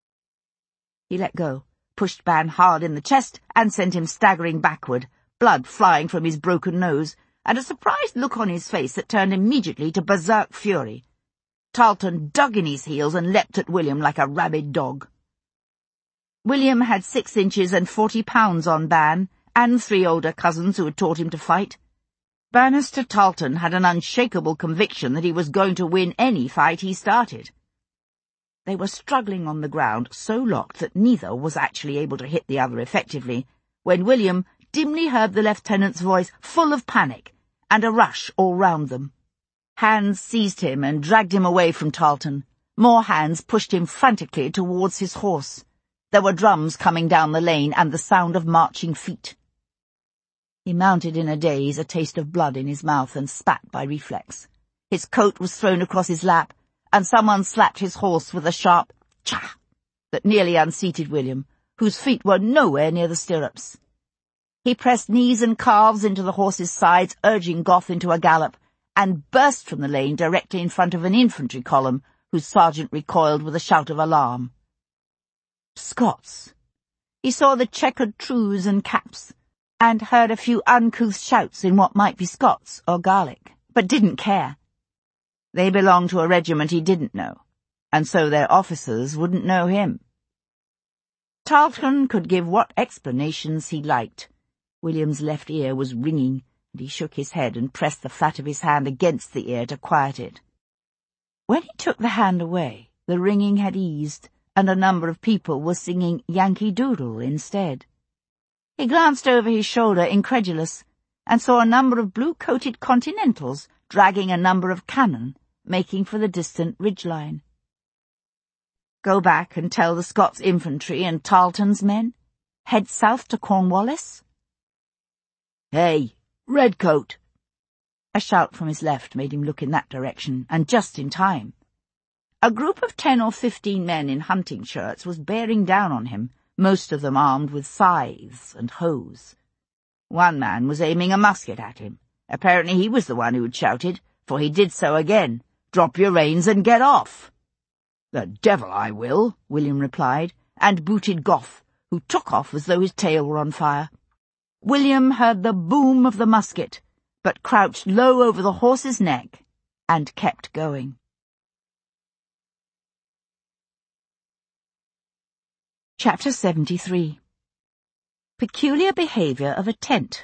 He let go, pushed Ban hard in the chest, and sent him staggering backward, blood flying from his broken nose, and a surprised look on his face that turned immediately to berserk fury. Tarleton dug in his heels and leapt at William like a rabid dog. William had 6 inches and 40 pounds on Ban, and 3 older cousins who had taught him to fight. Bannister Tarleton had an unshakable conviction that he was going to win any fight he started. They were struggling on the ground, so locked that neither was actually able to hit the other effectively, when William dimly heard the lieutenant's voice full of panic, and a rush all round them. Hands seized him and dragged him away from Tarleton. More hands pushed him frantically towards his horse. There were drums coming down the lane and the sound of marching feet. He mounted in a daze, a taste of blood in his mouth, and spat by reflex. His coat was thrown across his lap, and someone slapped his horse with a sharp cha that nearly unseated William, whose feet were nowhere near the stirrups. He pressed knees and calves into the horse's sides, urging Goff into a gallop, and burst from the lane directly in front of an infantry column, whose sergeant recoiled with a shout of alarm. Scots. He saw the checkered trews and caps, and heard a few uncouth shouts in what might be Scots or Gaelic, but didn't care. They belonged to a regiment he didn't know, and so their officers wouldn't know him. Tarleton could give what explanations he liked. William's left ear was ringing, and he shook his head and pressed the flat of his hand against the ear to quiet it. When he took the hand away, the ringing had eased, and a number of people were singing Yankee Doodle instead. He glanced over his shoulder, incredulous, and saw a number of blue-coated Continentals dragging a number of cannon, making for the distant ridgeline. Go back and tell the Scots infantry and Tarleton's men? Head south to Cornwallis? "Hey, Redcoat!" A shout from his left made him look in that direction, and just in time. A group of 10 or 15 men in hunting shirts was bearing down on him, most of them armed with scythes and hoes. One man was aiming a musket at him. Apparently he was the one who had shouted, for he did so again. "Drop your reins and get off." "The devil I will," William replied, and booted Goff, who took off as though his tail were on fire. William heard the boom of the musket, but crouched low over the horse's neck and kept going. Chapter 73. Peculiar Behaviour of a Tent.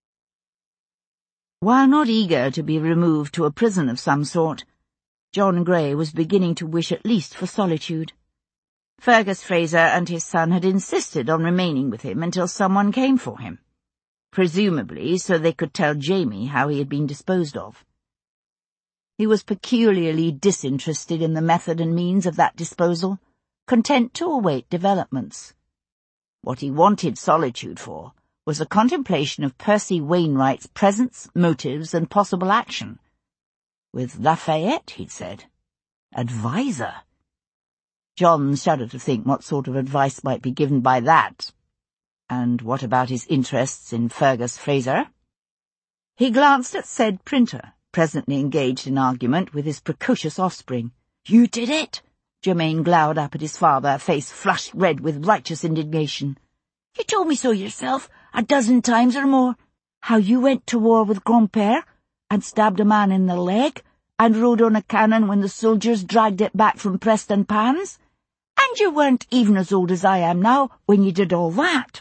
While not eager to be removed to a prison of some sort, John Grey was beginning to wish at least for solitude. Fergus Fraser and his son had insisted on remaining with him until someone came for him, presumably so they could tell Jamie how he had been disposed of. He was peculiarly disinterested in the method and means of that disposal, content to await developments. What he wanted solitude for was a contemplation of Percy Wainwright's presence, motives, and possible action. With Lafayette, he'd said. Adviser. John shuddered to think what sort of advice might be given by that. And what about his interests in Fergus Fraser? He glanced at said printer, presently engaged in argument with his precocious offspring. "You did it?" Germain glowered up at his father, face flushed red with righteous indignation. "You told me so yourself, a dozen times or more. How you went to war with Grandpère, and stabbed a man in the leg, and rode on a cannon when the soldiers dragged it back from Prestonpans. And you weren't even as old as I am now when you did all that."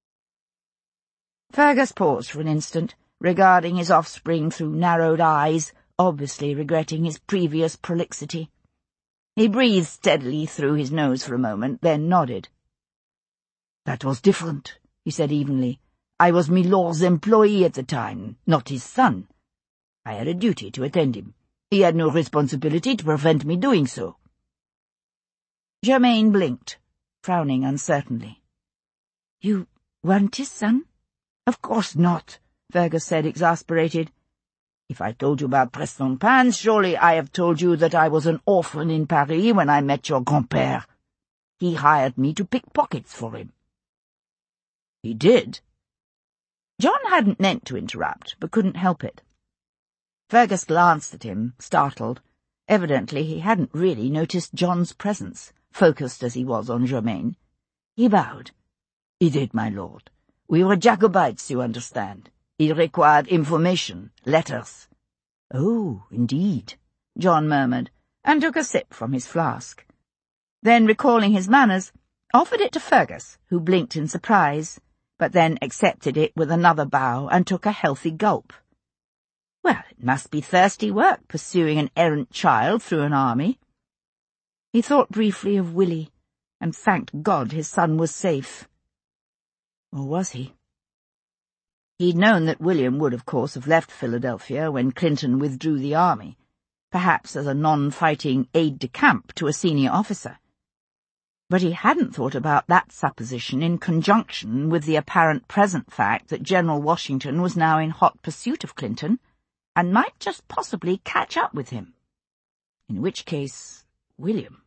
Fergus paused for an instant, regarding his offspring through narrowed eyes, obviously regretting his previous prolixity. He breathed steadily through his nose for a moment, then nodded. "That was different," he said evenly. "I was my lord's employee at the time, not his son. I had a duty to attend him. He had no responsibility to prevent me doing so." Germain blinked, frowning uncertainly. You Weren't his son? Of course not, Fergus said, exasperated. If I told you about Preston Pans, surely I have told you that I was an orphan in Paris when I met your grand-père. He hired me to pick pockets for him. He did? John hadn't meant to interrupt, but couldn't help it. Fergus glanced at him, startled. Evidently he hadn't really noticed John's presence, focused as he was on Germain. He bowed. He did, my lord. We were Jacobites, you understand. He required information, letters. Oh, indeed, John murmured, and took a sip from his flask. Then, recalling his manners, offered it to Fergus, who blinked in surprise, but then accepted it with another bow and took a healthy gulp. Well, it must be thirsty work pursuing an errant child through an army. He thought briefly of Willie, and thanked God his son was safe. Or was he? He'd known that William would, of course, have left Philadelphia when Clinton withdrew the army, perhaps as a non-fighting aide-de-camp to a senior officer. But he hadn't thought about that supposition in conjunction with the apparent present fact that General Washington was now in hot pursuit of Clinton, and might just possibly catch up with him. In which case, William.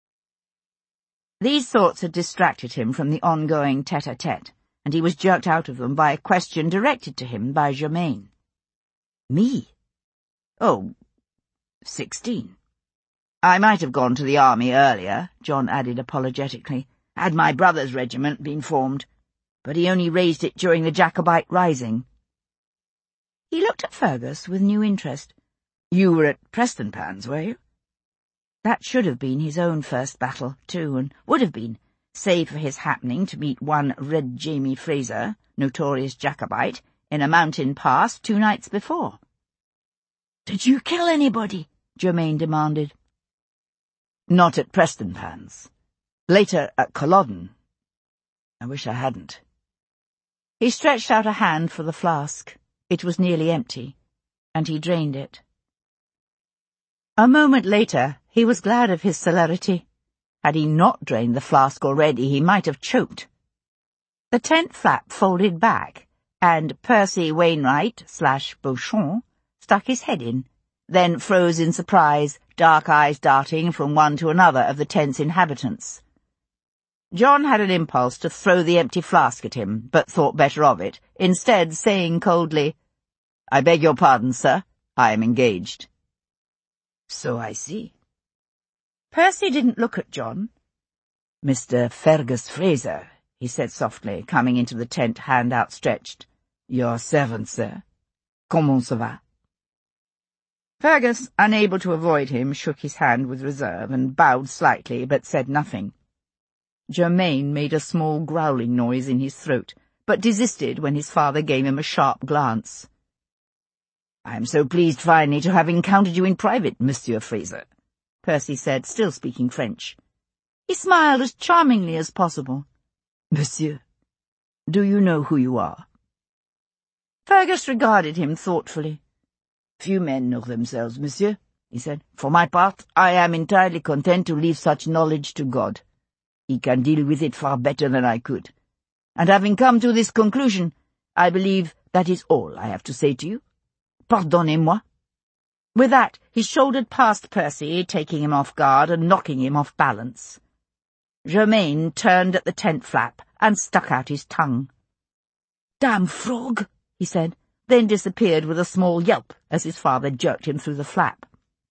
These thoughts had distracted him from the ongoing tete-a-tete, and he was jerked out of them by a question directed to him by Germain. Me? Oh, 16. I might have gone to the army earlier, John added apologetically, had my brother's regiment been formed, but he only raised it during the Jacobite Rising. He looked at Fergus with new interest. You were at Prestonpans, were you? That should have been his own first battle, too, and would have been, save for his happening to meet one Red Jamie Fraser, notorious Jacobite, in a mountain pass 2 nights before. Did you kill anybody? Germain demanded. Not at Prestonpans. Later at Culloden. I wish I hadn't. He stretched out a hand for the flask. It was nearly empty, and he drained it. A moment later, he was glad of his celerity. Had he not drained the flask already, he might have choked. The tent flap folded back, and Percy Wainwright/Beauchamp stuck his head in, then froze in surprise, dark eyes darting from one to another of the tent's inhabitants. John had an impulse to throw the empty flask at him, but thought better of it, instead saying coldly, I beg your pardon, sir. I am engaged. So I see. Percy didn't look at John. Mr. Fergus Fraser, he said softly, coming into the tent, hand outstretched. Your servant, sir. Comment ça va? Fergus, unable to avoid him, shook his hand with reserve and bowed slightly, but said nothing. Germain made a small growling noise in his throat, but desisted when his father gave him a sharp glance. I am so pleased finally to have encountered you in private, Monsieur Fraser, Percy said, still speaking French. He smiled as charmingly as possible. Monsieur, do you know who you are? Fergus regarded him thoughtfully. Few men know themselves, monsieur, he said. For my part, I am entirely content to leave such knowledge to God. He can deal with it far better than I could. And having come to this conclusion, I believe that is all I have to say to you. Pardonnez-moi. With that, he shouldered past Percy, taking him off guard and knocking him off balance. Germain turned at the tent flap and stuck out his tongue. Damn frog, he said, then disappeared with a small yelp as his father jerked him through the flap.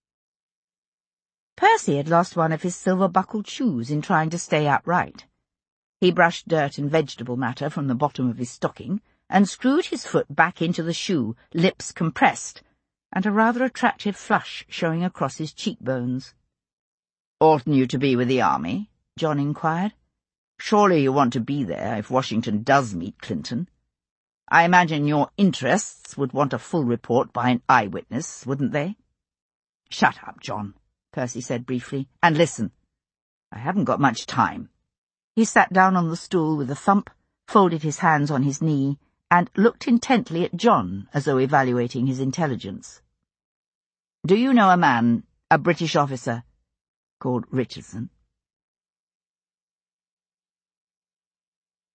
Percy had lost one of his silver-buckled shoes in trying to stay upright. He brushed dirt and vegetable matter from the bottom of his stocking and screwed his foot back into the shoe, lips compressed, and a rather attractive flush showing across his cheekbones. Oughtn't you to be with the army? John inquired. Surely you want to be there if Washington does meet Clinton. I imagine your interests would want a full report by an eyewitness, wouldn't they? Shut up, John, Percy said briefly, and listen. I haven't got much time. He sat down on the stool with a thump, folded his hands on his knee, and looked intently at John as though evaluating his intelligence. Do you know a man, a British officer, called Richardson?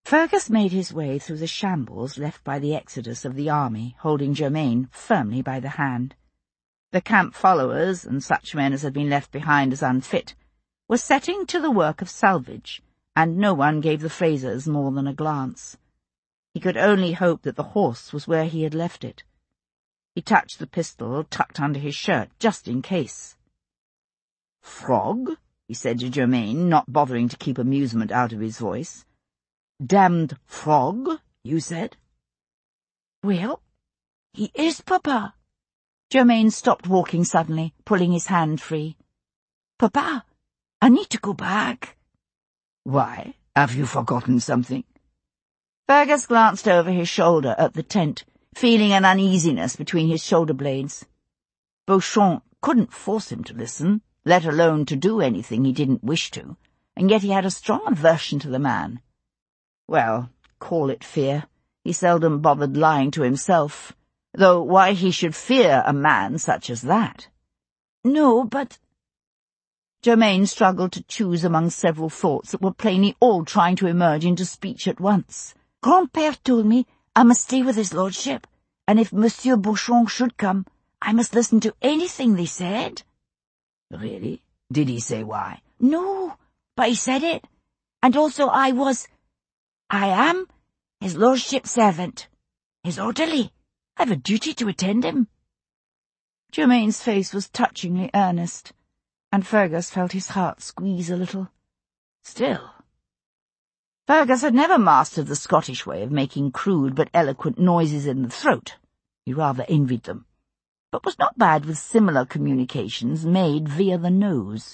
Fergus made his way through the shambles left by the exodus of the army, holding Germain firmly by the hand. The camp followers, and such men as had been left behind as unfit, were setting to the work of salvage, and no one gave the Frasers more than a glance. He could only hope that the horse was where he had left it. He touched the pistol tucked under his shirt, just in case. "Frog?" he said to Germain, not bothering to keep amusement out of his voice. "Damned frog, you said?" "Well, he is, Papa." Germain stopped walking suddenly, pulling his hand free. "Papa, I need to go back." "Why? Have you forgotten something?" Fergus glanced over his shoulder at the tent, feeling an uneasiness between his shoulder blades. Beauchamp couldn't force him to listen, let alone to do anything he didn't wish to, and yet he had a strong aversion to the man. Well, call it fear. He seldom bothered lying to himself, though why he should fear a man such as that. "No, but—" Germain struggled to choose among several thoughts that were plainly all trying to emerge into speech at once. "Grand-père told me I must stay with his lordship, and if Monsieur Beauchamp should come, I must listen to anything they said." "Really? Did he say why?" "No, but he said it. And also I am his lordship's servant, his orderly. I've a duty to attend him." Germain's face was touchingly earnest, and Fergus felt his heart squeeze a little. Still, Fergus had never mastered the Scottish way of making crude but eloquent noises in the throat. He rather envied them, but was not bad with similar communications made via the nose.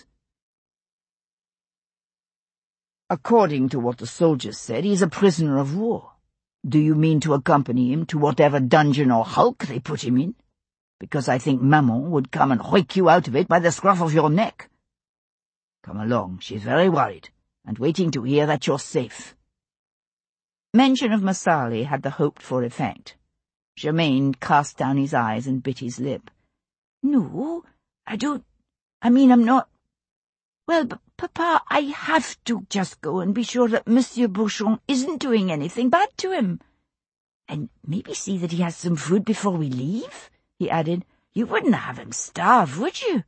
"According to what the soldiers said, he is a prisoner of war. Do you mean to accompany him to whatever dungeon or hulk they put him in? Because I think Maman would come and hoik you out of it by the scruff of your neck. Come along, she's very worried, and waiting to hear that you're safe." Mention of Marsali had the hoped-for effect. Germain cast down his eyes and bit his lip. "No, I'm not— Well, but Papa, I have to just go and be sure that Monsieur Beauchamp isn't doing anything bad to him. And maybe see that he has some food before we leave," he added. "You wouldn't have him starve, would you?"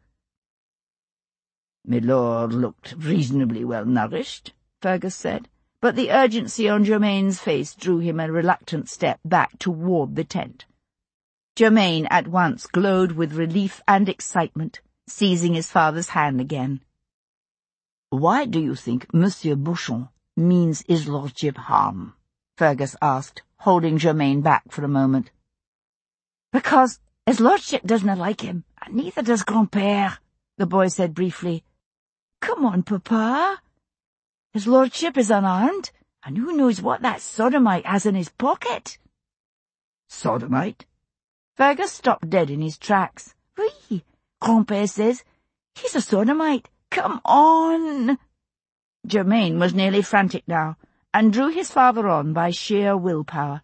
"Milord looked reasonably well nourished," Fergus said, but the urgency on Germain's face drew him a reluctant step back toward the tent. Germain at once glowed with relief and excitement, seizing his father's hand again. "Why do you think Monsieur Beauchamp means his lordship harm?" Fergus asked, holding Germain back for a moment. "Because his lordship doesn't like him, and neither does Grand-père," the boy said briefly. "Come on, Papa. His lordship is unarmed, and who knows what that sodomite has in his pocket?" "Sodomite?" Fergus stopped dead in his tracks. "Oui, Grand-père says he's a sodomite. Come on!" Germain was nearly frantic now, and drew his father on by sheer willpower.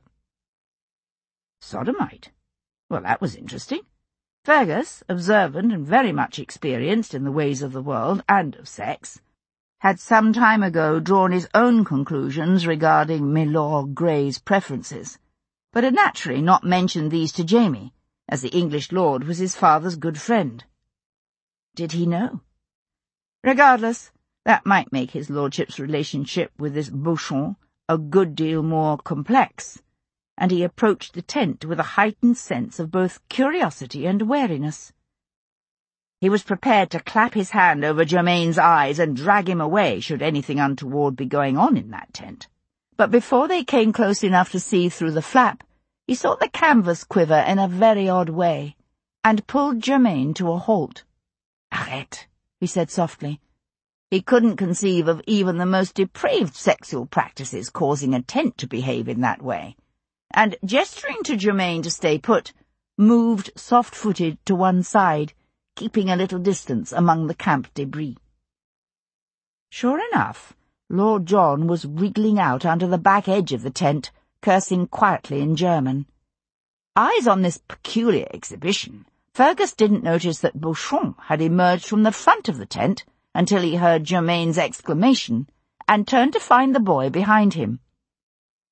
Sodomite? Well, that was interesting. Fergus, observant and very much experienced in the ways of the world and of sex, had some time ago drawn his own conclusions regarding Milord Grey's preferences, but had naturally not mentioned these to Jamie, as the English lord was his father's good friend. Did he know? Regardless, that might make his lordship's relationship with this Beauchamp a good deal more complex, and he approached the tent with a heightened sense of both curiosity and wariness. He was prepared to clap his hand over Germain's eyes and drag him away should anything untoward be going on in that tent. But before they came close enough to see through the flap, he saw the canvas quiver in a very odd way, and pulled Germain to a halt. "Arrête," he said softly. He couldn't conceive of even the most depraved sexual practices causing a tent to behave in that way, and, gesturing to Germain to stay put, moved soft-footed to one side, keeping a little distance among the camp debris. Sure enough, Lord John was wriggling out under the back edge of the tent, cursing quietly in German. Eyes on this peculiar exhibition, Fergus didn't notice that Beauchamp had emerged from the front of the tent until he heard Germain's exclamation, and turned to find the boy behind him.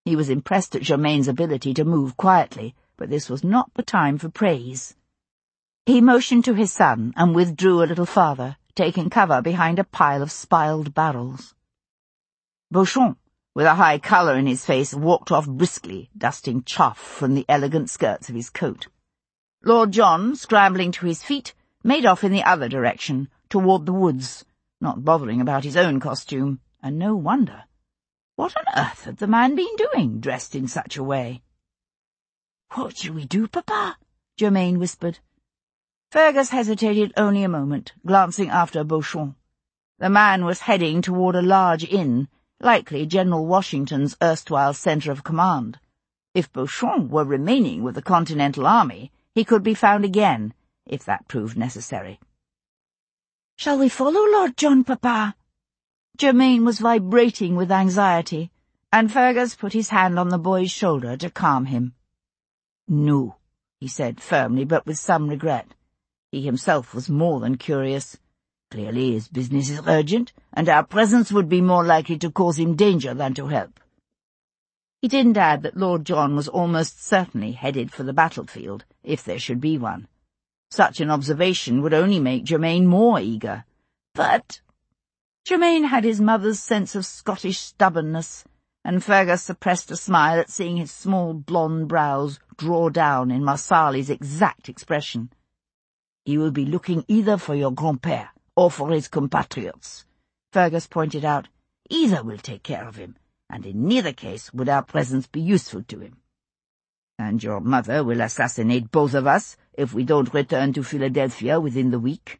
He was impressed at Germain's ability to move quietly, but this was not the time for praise. He motioned to his son and withdrew a little farther, taking cover behind a pile of spiled barrels. Beauchamp, with a high colour in his face, walked off briskly, dusting chaff from the elegant skirts of his coat. Lord John, scrambling to his feet, made off in the other direction, toward the woods, not bothering about his own costume, and no wonder. What on earth had the man been doing, dressed in such a way? "What shall we do, Papa?" Germain whispered. Fergus hesitated only a moment, glancing after Beauchamp. The man was heading toward a large inn, likely General Washington's erstwhile centre of command. If Beauchamp were remaining with the Continental Army, he could be found again, if that proved necessary. "Shall we follow Lord John, Papa?" Germain was vibrating with anxiety, and Fergus put his hand on the boy's shoulder to calm him. "No," he said firmly, but with some regret. He himself was more than curious. Clearly his business is urgent, and our presence would be more likely to cause him danger than to help. He didn't add that Lord John was almost certainly headed for the battlefield, if there should be one. Such an observation would only make Germain more eager. But Germain had his mother's sense of Scottish stubbornness, and Fergus suppressed a smile at seeing his small blonde brows draw down in Marsali's exact expression. "He will be looking either for your grand-père or for his compatriots," Fergus pointed out. "Either will take care of him, and in neither case would our presence be useful to him. And your mother will assassinate both of us if we don't return to Philadelphia within the week."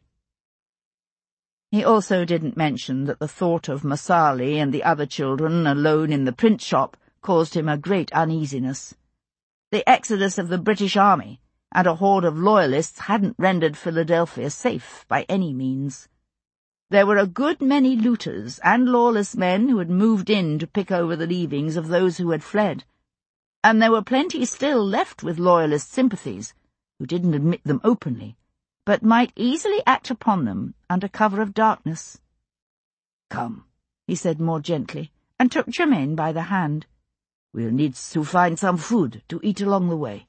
He also didn't mention that the thought of Marsali and the other children alone in the print shop caused him a great uneasiness. The exodus of the British Army and a horde of loyalists hadn't rendered Philadelphia safe by any means. There were a good many looters and lawless men who had moved in to pick over the leavings of those who had fled, and there were plenty still left with loyalist sympathies, who didn't admit them openly, but might easily act upon them under cover of darkness. "Come," he said more gently, and took Germain by the hand. "We'll need to find some food to eat along the way."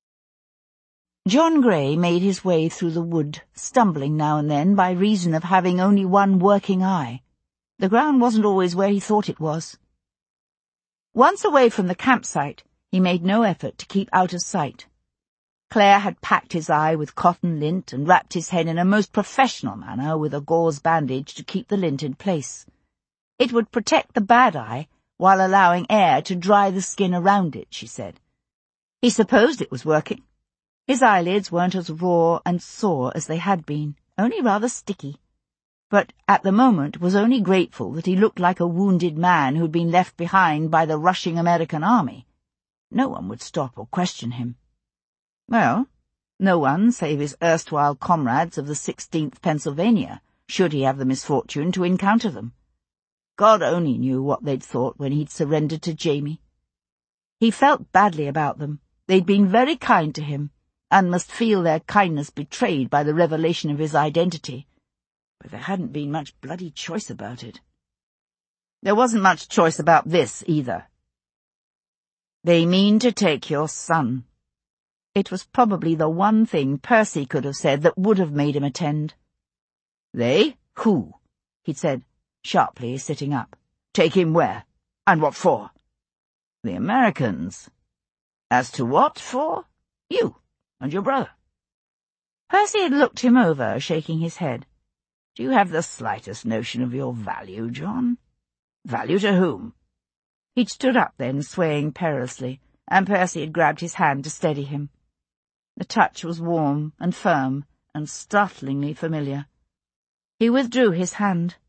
John Grey made his way through the wood, stumbling now and then by reason of having only one working eye. The ground wasn't always where he thought it was. Once away from the campsite, he made no effort to keep out of sight. Claire had packed his eye with cotton lint and wrapped his head in a most professional manner with a gauze bandage to keep the lint in place. It would protect the bad eye while allowing air to dry the skin around it, she said. He supposed it was working. His eyelids weren't as raw and sore as they had been, only rather sticky, but at the moment was only grateful that he looked like a wounded man who'd been left behind by the rushing American army. No one would stop or question him. Well, no one save his erstwhile comrades of the 16th Pennsylvania, should he have the misfortune to encounter them. God only knew what they'd thought when he'd surrendered to Jamie. He felt badly about them. They'd been very kind to him, and must feel their kindness betrayed by the revelation of his identity. But there hadn't been much bloody choice about it. There wasn't much choice about this, either. "They mean to take your son." It was probably the one thing Percy could have said that would have made him attend. "They? Who?" he'd said, sharply, sitting up. "Take him where? And what for?" "The Americans." "As to what for?" "You. And your brother." Percy had looked him over, shaking his head. "Do you have the slightest notion of your value, John?" "Value to whom?" He'd stood up then, swaying perilously, and Percy had grabbed his hand to steady him. The touch was warm and firm and startlingly familiar. He withdrew his hand.